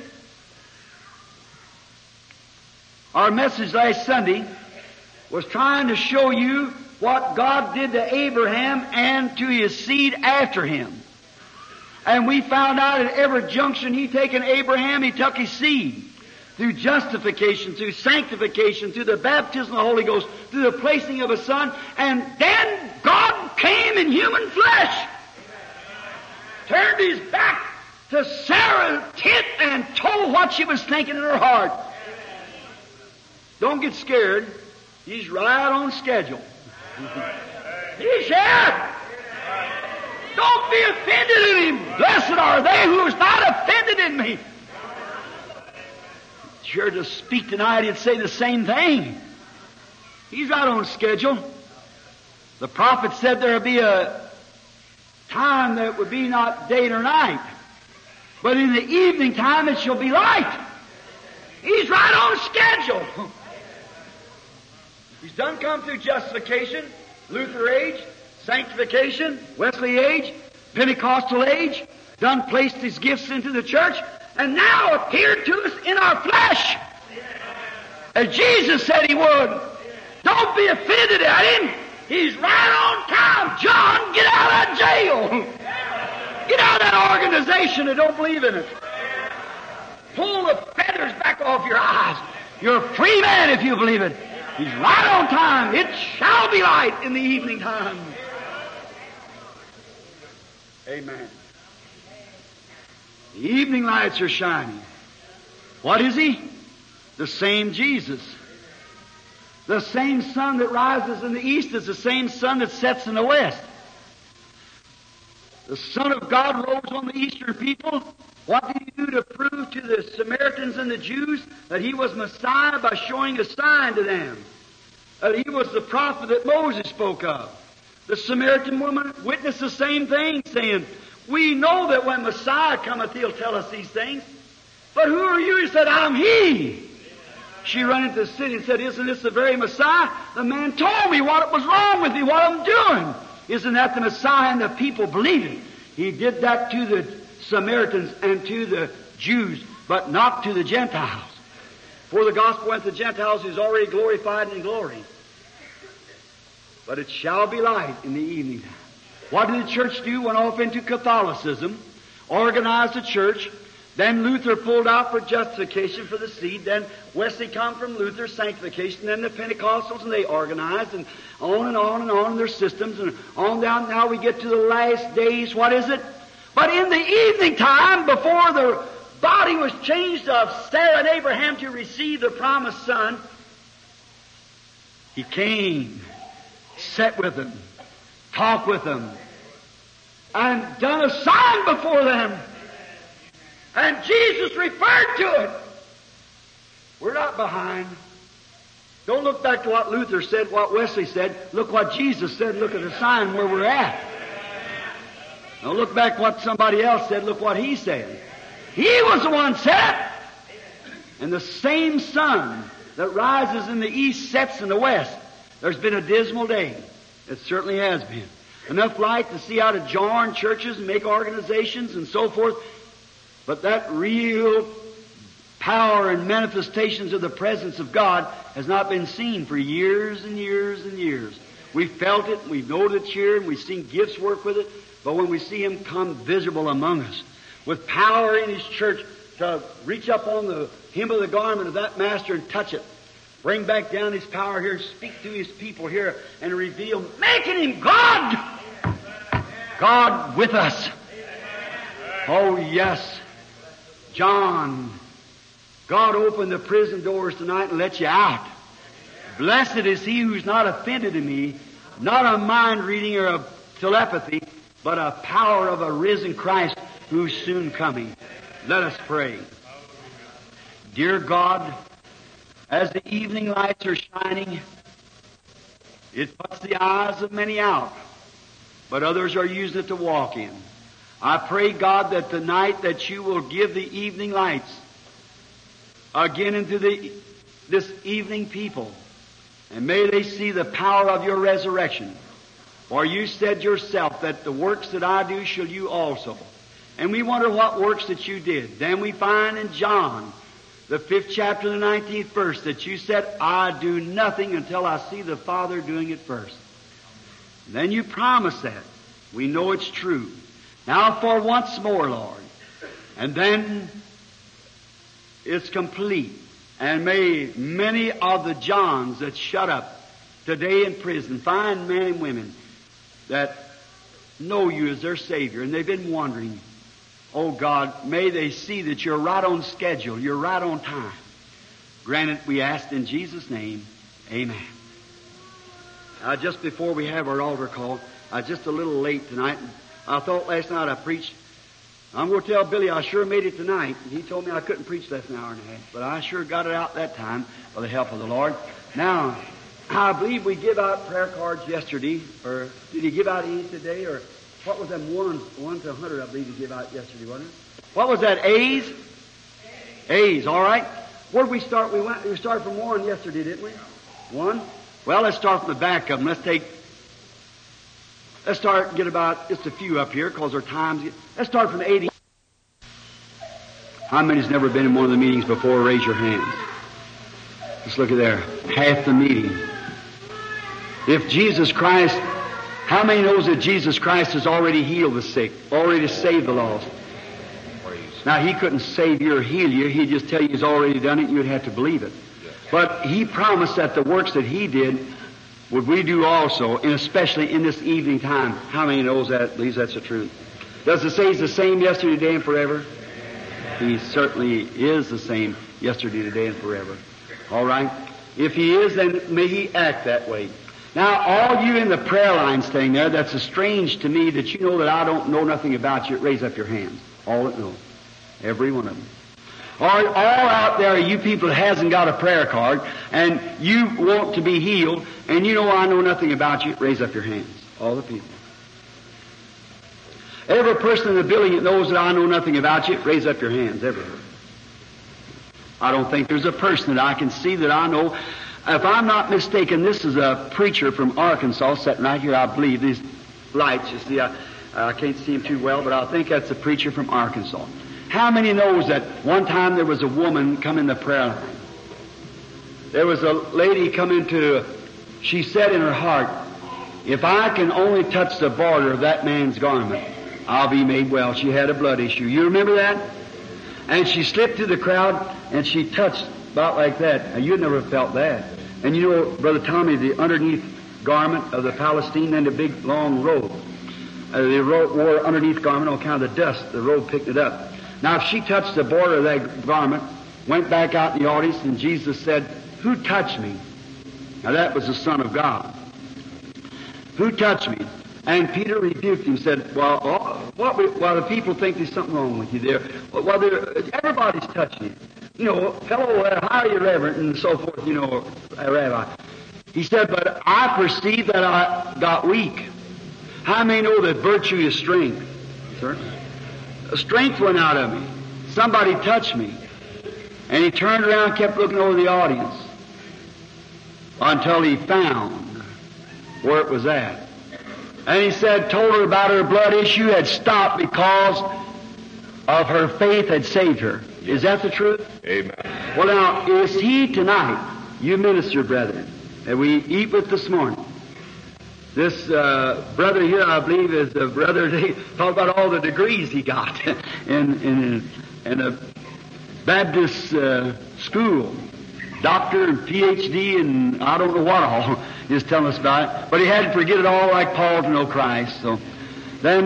Our message last Sunday was trying to show you what God did to Abraham and to his seed after him. And we found out at every junction he taken Abraham, he took his seed. Through justification, through sanctification, through the baptism of the Holy Ghost, through the placing of a son, and then God came in human flesh. Turned his back to Sarah's tent and told what she was thinking in her heart. Don't get scared. He's right on schedule. He's here. Don't be offended in him. Blessed are they who is not offended in me. Sure to speak tonight, he'd say the same thing. He's right on schedule. The prophet said there would be a time that would be not day nor night, but in the evening time it shall be light. He's right on schedule. He's done come through justification, Luther age, sanctification, Wesley age, Pentecostal age, done placed his gifts into the church, and now appeared to us in our flesh, as Jesus said he would. Don't be offended at him. He's right on time. John, get out of jail. Get out of that organization that don't believe in it. Pull the feathers back off your eyes. You're a free man if you believe it. He's right on time. It shall be light in the evening time. Amen. The evening lights are shining. What is he? The same Jesus. The same sun that rises in the east is the same sun that sets in the west. The Son of God rose on the eastern people. What did he do to prove to the Samaritans and the Jews that he was Messiah? By showing a sign to them that he was the prophet that Moses spoke of. The Samaritan woman witnessed the same thing, saying, we know that when Messiah cometh, he'll tell us these things. But who are you? He said, I'm he. She ran into the city and said, isn't this the very Messiah? The man told me what was wrong with me, what I'm doing. Isn't that the Messiah? And the people believed it. He did that to the Samaritans and to the Jews, but not to the Gentiles. For the gospel went to the Gentiles, who's already glorified in glory. But it shall be light in the evening time. What did the church do? Went off into Catholicism, organized a church. Then Luther pulled out for justification for the seed. Then Wesley come from Luther, sanctification. Then the Pentecostals, and they organized, and on and on and on in their systems, and on down. Now we get to the last days. What is it? But in the evening time, before the body was changed of Sarah and Abraham to receive the promised son, He came, sat with them, talked with them, and done a sign before them. And Jesus referred to it. We're not behind. Don't look back to what Luther said, what Wesley said. Look what Jesus said. Look at the sign where we're at. Don't look back what somebody else said. Look what he said. He was the one set. And the same sun that rises in the east sets in the west. There's been a dismal day. It certainly has been. Enough light to see how to join churches and make organizations and so forth. But that real power and manifestations of the presence of God has not been seen for years and years and years. We've felt it, we've known it here, and we've seen gifts work with it. But when we see Him come visible among us, with power in His church to reach up on the hem of the garment of that Master and touch it, bring back down His power here, speak to His people here, and reveal, making Him God! God with us. Oh, yes. John, God opened the prison doors tonight and let you out. Blessed is he who's not offended in me, not a mind reading or a telepathy, but a power of a risen Christ who's soon coming. Let us pray. Dear God, as the evening lights are shining, it puts the eyes of many out, but others are using it to walk in. I pray, God, that tonight that you will give the evening lights again into this evening people, and may they see the power of your resurrection. For you said yourself that the works that I do shall you also. And we wonder what works that you did. Then we find in John, the 5th chapter, the 19th verse, that you said, I do nothing until I see the Father doing it first. And then you promised that. We know it's true. Now for once more, Lord. And then it's complete. And may many of the Johns that shut up today in prison find men and women that know you as their Savior, and they've been wondering, oh God, may they see that you're right on schedule, you're right on time. Grant it, we ask in Jesus' name, amen. Just before we have our altar call, I was just a little late tonight. I thought last night I preached. I'm going to tell Billy I sure made it tonight. He told me I couldn't preach less than an hour and a half, but I sure got it out that time by the help of the Lord. Now, I believe we give out prayer cards yesterday, or did he give out any today, or what was them 1 to 100 I believe he gave out yesterday, wasn't it? What was that, A's? A's, all right. Where did we start? We started from 1 yesterday, didn't we? 1? Well, let's start from the back of them. Let's start and get about just a few up here, because our time's... Let's start from 80. How many's never been in one of the meetings before? Raise your hands. Let's look at there. Half the meeting. If Jesus Christ... How many knows that Jesus Christ has already healed the sick, already saved the lost? Now, He couldn't save you or heal you. He'd just tell you He's already done it, and you'd have to believe it. But He promised that the works that He did would we do also, and especially in this evening time. How many knows that, believes that's the truth? Does it say He's the same yesterday, today, and forever? He certainly is the same yesterday, today, and forever. All right? If He is, then may He act that way. Now, all you in the prayer line staying there, that's strange to me that you know that I don't know nothing about you. Raise up your hands. All that know. Every one of them. All out there, you people that hasn't got a prayer card, and you want to be healed, and you know I know nothing about you. Raise up your hands. All the people. Every person in the building that knows that I know nothing about you, raise up your hands. Everywhere. I don't think there's a person that I can see that I know. If I'm not mistaken, this is a preacher from Arkansas sitting right here, I believe. These lights, you see, I can't see him too well, but I think that's a preacher from Arkansas. How many knows that one time there was a woman come in the prayer line? There was a lady come into, she said in her heart, if I can only touch the border of that man's garment, I'll be made well. She had a blood issue. You remember that? And she slipped through the crowd and she touched about like that. Now, you never felt that. And you know, Brother Tommy, the underneath garment of the Palestine and the big long robe. the robe wore underneath garment on account of the dust. The robe picked it up. Now, if she touched the border of that garment, went back out in the audience, and Jesus said, "Who touched me?" Now, that was the Son of God. "Who touched me?" And Peter rebuked him, said, "Well, the people think there's something wrong with you there. Well, everybody's touching you. You know, fellow, how are you, Reverend?" and so forth, you know, Rabbi. He said, "But I perceive that I got weak." How many know that virtue is strength? Sir? Strength went out of me. Somebody touched me. And he turned around and kept looking over the audience until he found where it was at. And he said, told her about her blood issue had stopped because of her faith had saved her. Is that the truth? Amen. Well, now, is he tonight, you minister brethren, that we eat with this morning? This brother here, I believe, is the brother, they talk about all the degrees he got in a Baptist school. Doctor and PhD and I don't know what all is telling us about it. But he had to forget it all like Paul to know Christ. So then,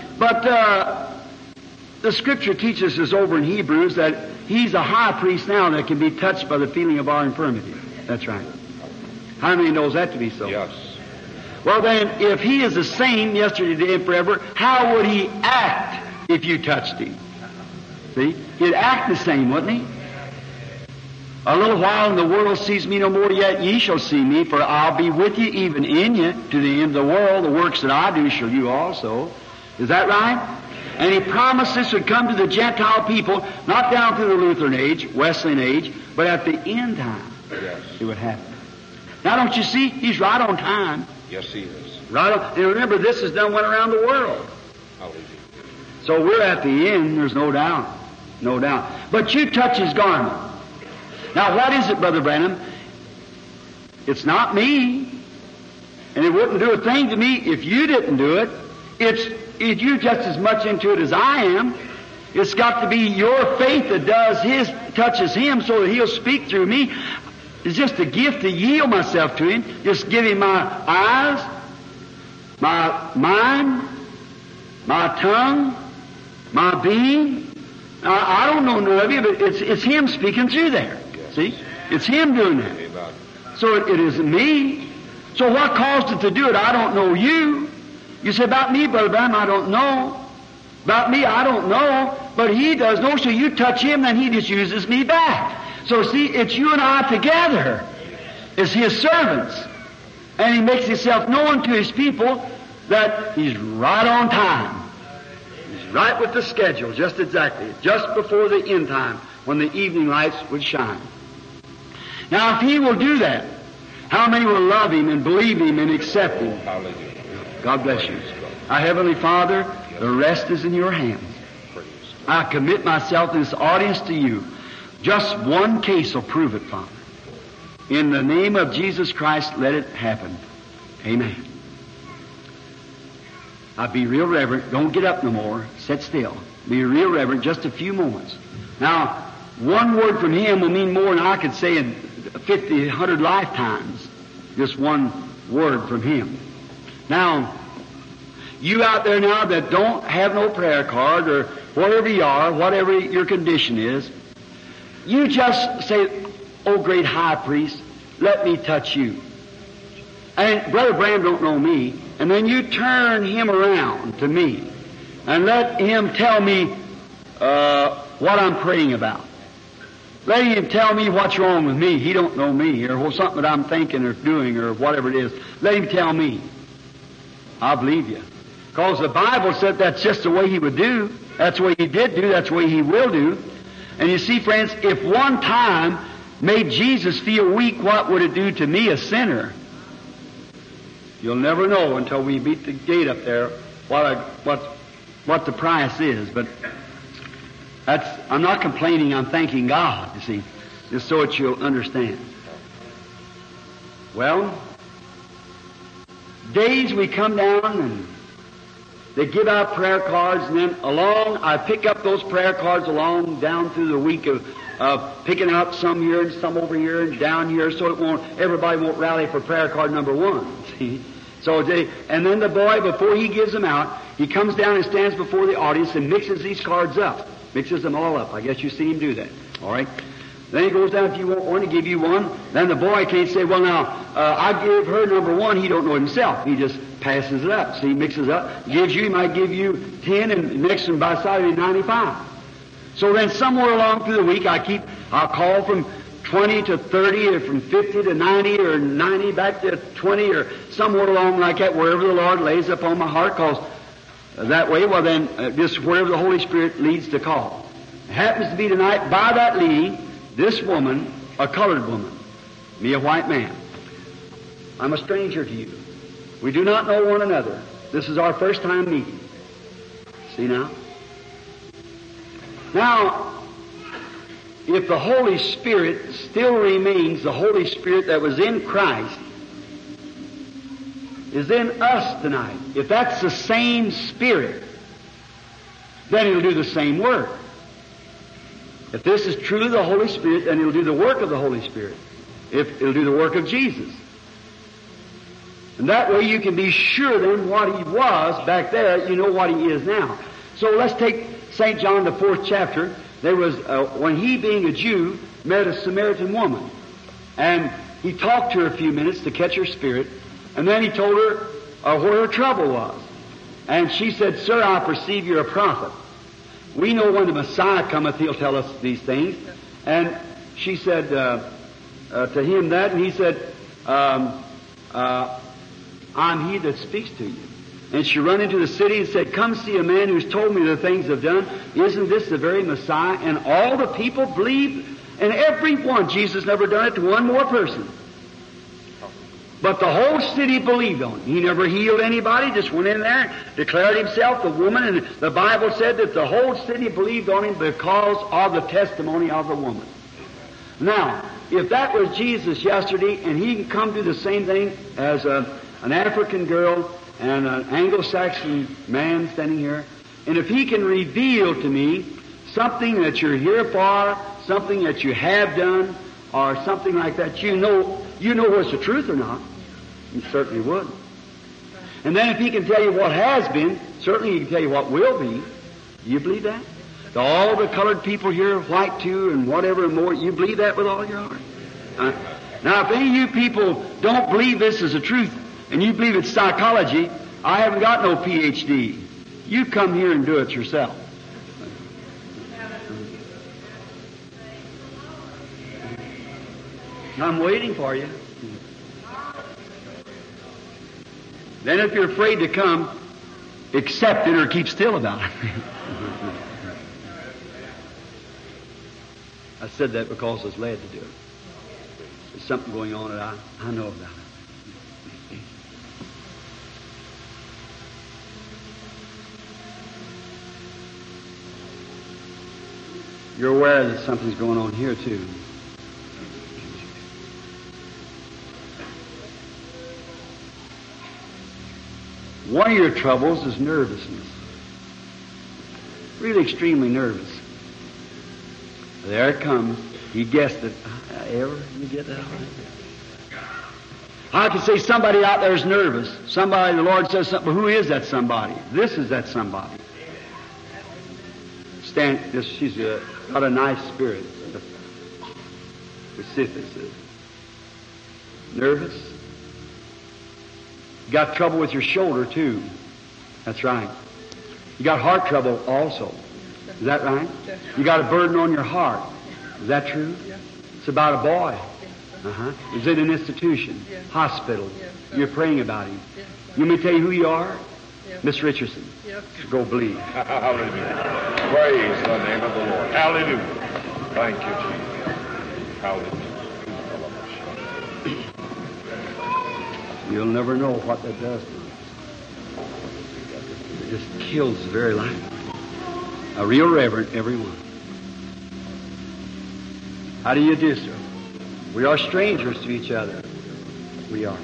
the Scripture teaches us over in Hebrews that he's a high priest now that can be touched by the feeling of our infirmity. That's right. How many knows that to be so? Yes. Well then, if he is the same yesterday, today, and forever, how would he act if you touched him? See? He'd act the same, wouldn't he? "A little while and the world sees me no more, yet ye shall see me, for I'll be with you, even in you, to the end of the world. The works that I do shall you also." Is that right? And he promised this would come to the Gentile people, not down through the Lutheran age, Wesleyan age, but at the end time. Yes. It would happen. Now don't you see? He's right on time. Yes, he is. Right on. And remember, this is done went around the world. Hallelujah. So we're at the end, there's no doubt. No doubt. But you touch his garment. Now what is it, Brother Branham? It's not me. And it wouldn't do a thing to me if you didn't do it. If you're just as much into it as I am. It's got to be your faith that touches him so that he'll speak through me. It's just a gift to yield myself to him. Just give him my eyes, my mind, my tongue, my being. I don't know none of you, but it's him speaking through there. Yes. See? It's him doing that. Amen. So it isn't me. So what caused it to do it? I don't know you. You say, about me, Brother Branham, I don't know. About me, I don't know. But he does know, so you touch him, and he just uses me back. So see, it's you and I together as his servants. And he makes himself known to his people that he's right on time. He's right with the schedule, just exactly. Just before the end time, when the evening lights would shine. Now, if he will do that, how many will love him and believe him and accept him? Hallelujah. God bless you. Our Heavenly Father, the rest is in your hands. I commit myself in this audience to you. Just one case will prove it, Father. In the name of Jesus Christ, let it happen. Amen. Now be real reverent. Don't get up no more. Sit still. Be real reverent just a few moments. Now, one word from him will mean more than I could say in 50, 100 lifetimes. Just one word from him. Now, you out there now that don't have no prayer card or wherever you are, whatever your condition is, you just say, "Oh, great high priest, let me touch you." And Brother Branham don't know me. And then you turn him around to me and let him tell me what I'm praying about. Let him tell me what's wrong with me. He don't know me, or something that I'm thinking or doing or whatever it is. Let him tell me. I'll believe you. Because the Bible said that's just the way he would do. That's the way he did do. That's the way he will do. And you see, friends, if one time made Jesus feel weak, what would it do to me, a sinner? You'll never know until we beat the gate up there what the price is. But I'm not complaining, I'm thanking God, you see, just so that you'll understand. Well, days we come down and they give out prayer cards, and then I pick up those prayer cards along down through the week of picking out some here and some over here and down here, so everybody won't rally for prayer card number one. See, and then the boy, before he gives them out, he comes down and stands before the audience and mixes these cards up. Mixes them all up. I guess you've seen him do that. All right? Then he goes down, if you want one, to give you one. Then the boy can't say, well, now, I give her number 1. He don't know it himself. He just passes it up. See, he mixes up, gives you, he might give you 10, and next one by side will be 95. So then somewhere along through the week, I'll call from 20 to 30, or from 50 to 90, or 90 back to 20, or somewhere along like that, wherever the Lord lays upon my heart, because that way, well then, just wherever the Holy Spirit leads to call. It happens to be tonight, by that leading, this woman, a colored woman, me a white man. I'm a stranger to you. We do not know one another. This is our first time meeting. See now? Now, if the Holy Spirit still remains, the Holy Spirit that was in Christ is in us tonight. If that's the same Spirit, then He'll do the same work. If this is truly the Holy Spirit, then He'll do the work of the Holy Spirit. If He'll do the work of Jesus. And that way you can be sure then what He was back there, you know what He is now. So let's take St. John, the 4th chapter. There was, when he being a Jew, met a Samaritan woman. And he talked to her a few minutes to catch her spirit. And then he told her where her trouble was. And she said, Sir, I perceive you're a prophet. We know when the Messiah cometh, He'll tell us these things. And she said to him that, and he said, I'm he that speaks to you. And she run into the city and said, come see a man who's told me the things I've done. Isn't this the very Messiah? And all the people believed, and every one. Jesus never done it to one more person. But the whole city believed on him. He never healed anybody, just went in there, declared himself the woman, and the Bible said that the whole city believed on him because of the testimony of the woman. Now, if that was Jesus yesterday, and he can come to the same thing as an African girl and an Anglo-Saxon man standing here, and if he can reveal to me something that you're here for, something that you have done, or something like that, you know what's the truth or not. You certainly would. And then if he can tell you what has been, certainly he can tell you what will be. Do you believe that? To all the colored people here, white too, and whatever and more, you believe that with all your heart? Now, if any of you people don't believe this is the truth, and you believe it's psychology, I haven't got no PhD. You come here and do it yourself. I'm waiting for you. Then if you're afraid to come, accept it or keep still about it. I said that because I was led to do it. There's something going on that I know about it. You're aware that something's going on here too. One of your troubles is nervousness. Really extremely nervous. There it comes. He guessed it. Ever? You get that? I can say somebody out there is nervous. Somebody, the Lord says something. Who is that somebody? This is that somebody. She's got a nice spirit. Vociferous. Nervous. You got trouble with your shoulder too. That's right. You got heart trouble also. Is that right? You got a burden on your heart. Is that true? It's about a boy. He's in an institution, hospital. You're praying about him. You may tell you who you are? Miss Richardson. Go believe. Hallelujah. Praise the name of the Lord. Hallelujah. Thank you, Jesus. Hallelujah. You'll never know what that does to you. It just kills the very life. A real reverend, everyone. How do you do, sir? We are strangers to each other. We are.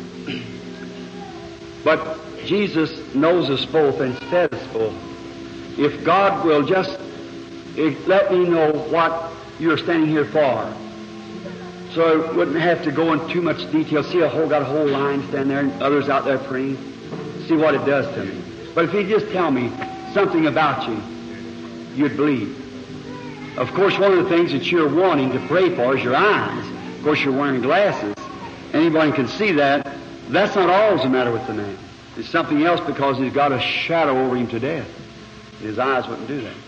But Jesus knows us both and said us both. If God will just let me know what you're standing here for, so I wouldn't have to go into too much detail. See, got a whole line stand there and others out there praying. See what it does to me. But if he'd just tell me something about you, you'd believe. Of course, one of the things that you're wanting to pray for is your eyes. Of course, you're wearing glasses. Anybody can see that. That's not all that's the matter with the man. It's something else because he's got a shadow over him to death. His eyes wouldn't do that.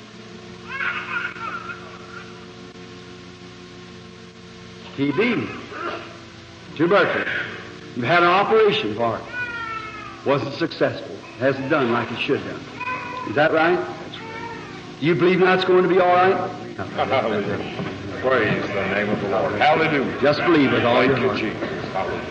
TB. Tuberculosis. You've had an operation for it. Wasn't successful. Hasn't done like it should have done. Is that right? Do you believe now it's going to be all right? Hallelujah. Praise the name of the Lord. Hallelujah. Just believe with all your heart. Hallelujah.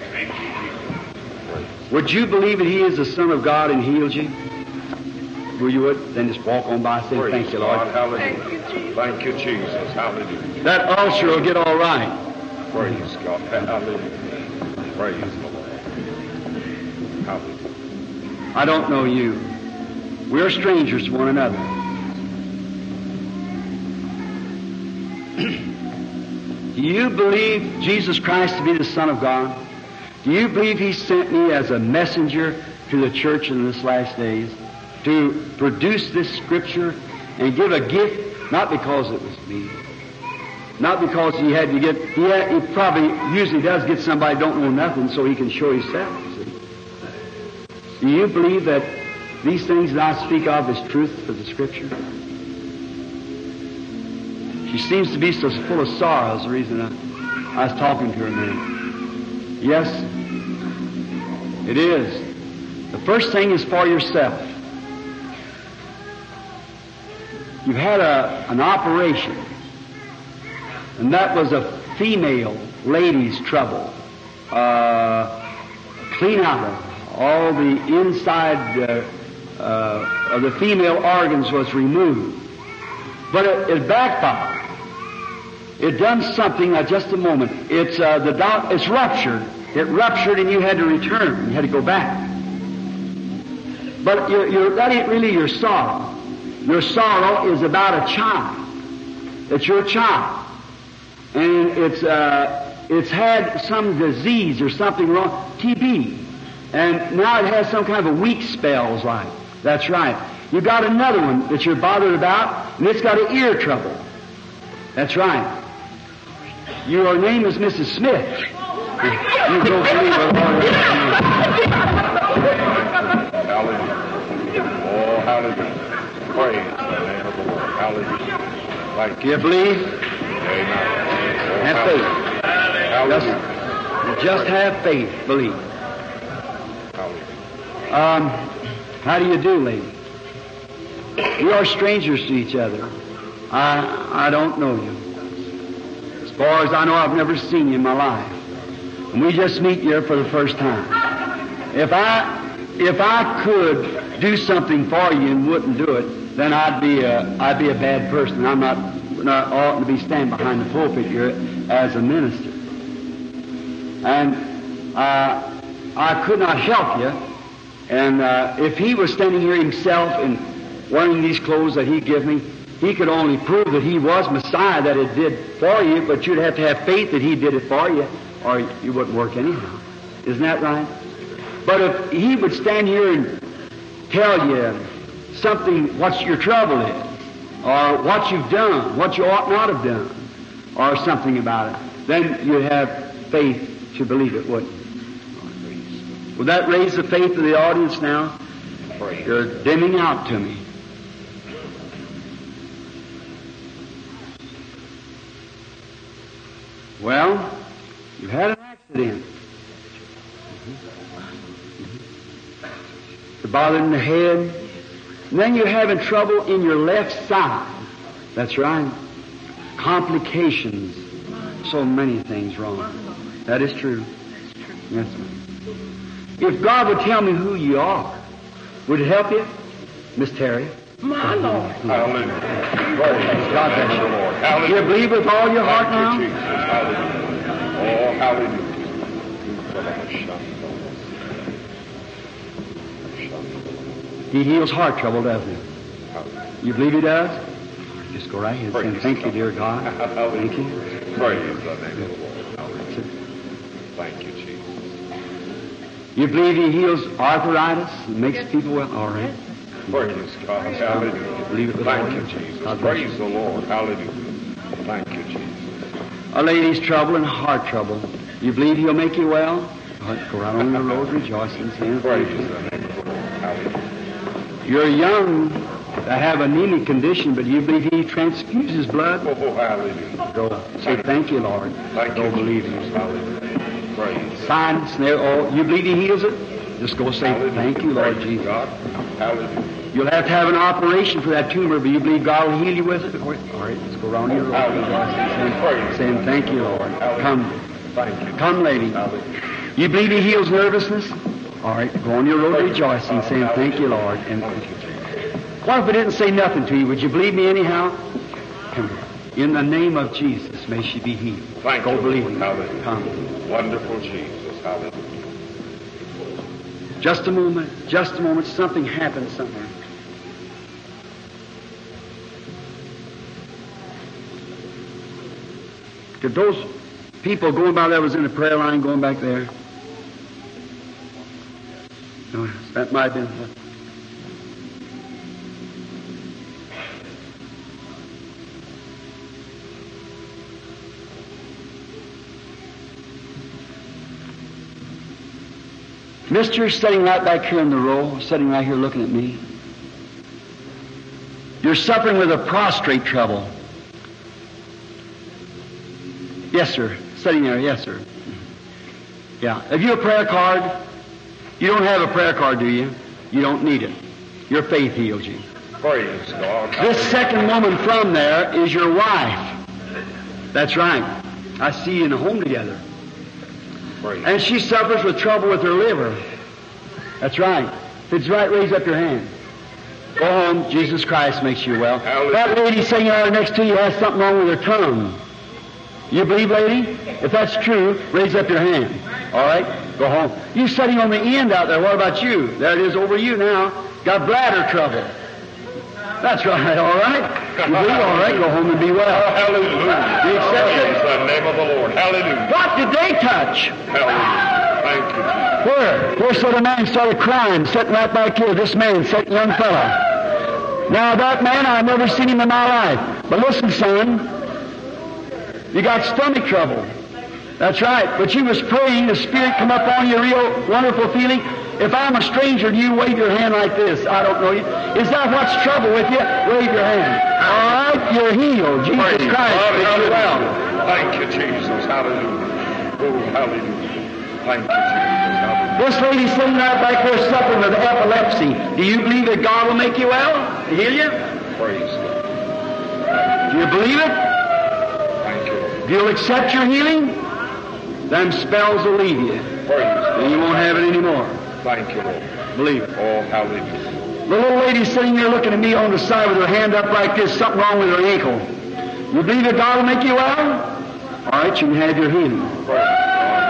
Would you believe that He is the Son of God and heals you? Will you would? Then just walk on by saying, thank you, Lord. Hallelujah. Thank you, Jesus. Hallelujah. That ulcer will get all right. Praise God. Hallelujah. Praise the Lord. Hallelujah. I don't know you. We're strangers to one another. Do you believe Jesus Christ to be the Son of God? Do you believe He sent me as a messenger to the church in this last days to produce this Scripture and give a gift, not because it was me, not because He had to get, He probably usually does get somebody who don't know nothing so He can show Himself. See? Do you believe that these things that I speak of is truth of the Scripture? She seems to be so full of sorrow is the reason I was talking to her a minute. Yes, it is. The first thing is for yourself. You've had an operation, and that was a female lady's trouble. Clean out of all the inside of the female organs was removed. But it backfired. It done something. Just a moment. It's ruptured. It ruptured, and you had to return. You had to go back. But that ain't really your sorrow. Your sorrow is about a child. It's your child, and it's had some disease or something wrong, TB, and now it has some kind of a weak spells like. That's right. You got another one that you're bothered about, and it's got an ear trouble. That's right. Your name is Mrs. Smith. You go free with all your Hallelujah. Oh, hallelujah. Praise the name of the Lord. Hallelujah. Thank you. You believe? Amen. Have faith. Hallelujah. Just have faith. Believe. Hallelujah. How do you do, lady? We are strangers to each other. I don't know you. As far as I know, I've never seen you in my life. And we just meet here for the first time. If I could do something for you and wouldn't do it, then I'd be a bad person. I'm not ought to be standing behind the pulpit here as a minister. And I could not help you. And if he was standing here himself and wearing these clothes that he gave me, he could only prove that he was Messiah, that it did for you, but you'd have to have faith that he did it for you, or you wouldn't work anyhow. Isn't that right? But if he would stand here and tell you something, what your trouble is, or what you've done, what you ought not have done, or something about it, then you'd have faith to believe it, wouldn't you? Will that raise the faith of the audience now? You're dimming out to me. Well, you've had an accident. You're bothered in the head. And then you're having trouble in your left side. That's right. Complications. So many things wrong. That is true. Yes, ma'am. If God would tell me who you are, would it help you? Miss Terry? My Lord. Hallelujah. God bless you, Lord. Do Hallelujah. you believe with all your heart now? Thank you, Jesus. Hallelujah. Oh, hallelujah. He heals heart trouble, doesn't he? You believe he does? Just go right ahead and say, thank you, dear God. Thank you. Praise the name of the Lord. Hallelujah. Thank you, Jesus. You believe He heals arthritis and makes people well? All right. Praise God. Hallelujah. Believe it with Thank all you, your heart. Jesus. God bless Praise you. the Lord. Hallelujah. Thank you, Jesus. A lady's trouble and heart trouble. You believe He'll make you well? Go right on the road rejoicing, saying Praise thank you. the name of the Lord. Hallelujah. You're young that have a anemic condition, but you believe He transfuses blood? Oh, hallelujah. Go. Say thank you, Lord. Thank Go you, believe Jesus. Him. Hallelujah. Praise. Signs there. Oh, you believe He heals it? Just go say Hallelujah. thank you, Lord Praise Jesus. God. Hallelujah. You'll have to have an operation for that tumor, but you believe God will heal you with it? All right, let's go around your road Hallelujah. saying thank you, Lord. Come. Thank you. Come, lady. Hallelujah. You believe He heals nervousness? All right, go on your road rejoicing, saying thank you, Lord. And Thank you, Jesus. what if I didn't say nothing to you? Would you believe me anyhow? Come here. In the name of Jesus, may she be healed. Thank Go you, believe Lord. Him. Hallelujah. Come. Wonderful Jesus. Hallelujah. Just a moment. Just a moment. Something happened somewhere. Did those people going by there was in the prayer line going back there? No, that might have been. Mister, sitting right back here in the row, sitting right here looking at me. You're suffering with a prostrate trouble. Yes, sir. Sitting there, yes, sir. Yeah. Have you a prayer card? You don't have a prayer card, do you? You don't need it. Your faith heals you. Praise God. This second woman from there is your wife. That's right. I see you in a home together. Praise. And she suffers with trouble with her liver. That's right. If it's right, raise up your hand. Go home. Jesus Christ makes you well. Hallelujah. That lady sitting out next to you has something wrong with her tongue. You believe, lady? If that's true, raise up your hand. All right? Go home. You sitting on the end out there. What about you? There it is over you now. Got bladder trouble. That's right. All right? You believe? All right. Go home and be well. Hallelujah. You accept it? Praise the name of the Lord. Hallelujah. What did they touch? Hallelujah. Thank you, Jesus. Where saw the man started crying, sitting right back here, this man, sitting young fella. Now that man, I've never seen him in my life. But listen, son, you got stomach trouble. That's right. But you was praying, the Spirit come up on you, a real wonderful feeling. If I'm a stranger to you, wave your hand like this. I don't know you. Is that what's trouble with you? Wave your hand. All right, you're healed. Jesus Praise Christ God. makes you well. Thank you, Jesus. Hallelujah. Oh, hallelujah. Thank you, Jesus. Hallelujah. This lady sitting right back there suffering with epilepsy. Do you believe that God will make you well? Heal you? Praise God. Do you believe it? Thank you, Lord. If you'll accept your healing, them spells will leave you. Praise God. And you won't have it anymore. Thank you, Lord. Believe it. Oh, hallelujah. The little lady sitting there looking at me on the side with her hand up like this, something wrong with her ankle. You believe that God will make you well? All right, you can have your healing. Praise God.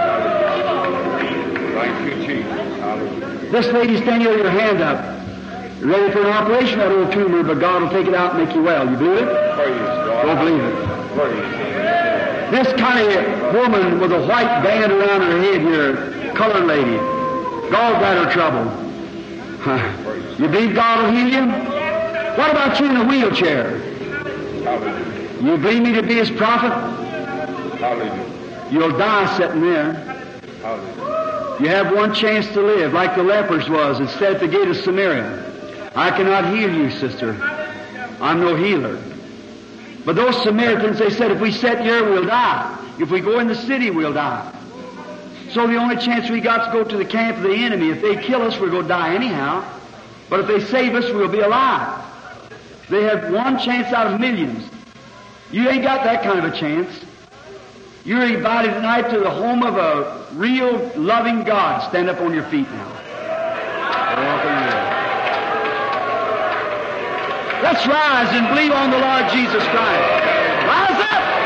Hallelujah. Thank you, Jesus. Hallelujah. This lady standing here with her hand up, ready for an operation, that old tumor, but God will take it out and make you well. You believe it? Praise God. Don't believe it. Praise God. This kind of woman with a white band around her head here, colored lady, gallbladder trouble. You believe God will heal you? What about you in a wheelchair? Hallelujah. You believe me to be His prophet? Hallelujah. You'll die sitting there. Hallelujah. You have one chance to live, like the lepers was, and said at the gate of Samaria, I cannot heal you, sister. I'm no healer. But those Samaritans, they said, if we sit here, we'll die. If we go in the city, we'll die. So the only chance we got to go to the camp of the enemy. If they kill us, we're going to die anyhow. But if they save us, we'll be alive. They have one chance out of millions. You ain't got that kind of a chance. You're invited tonight to the home of a real loving God. Stand up on your feet now. Let's rise and believe on the Lord Jesus Christ. Rise up!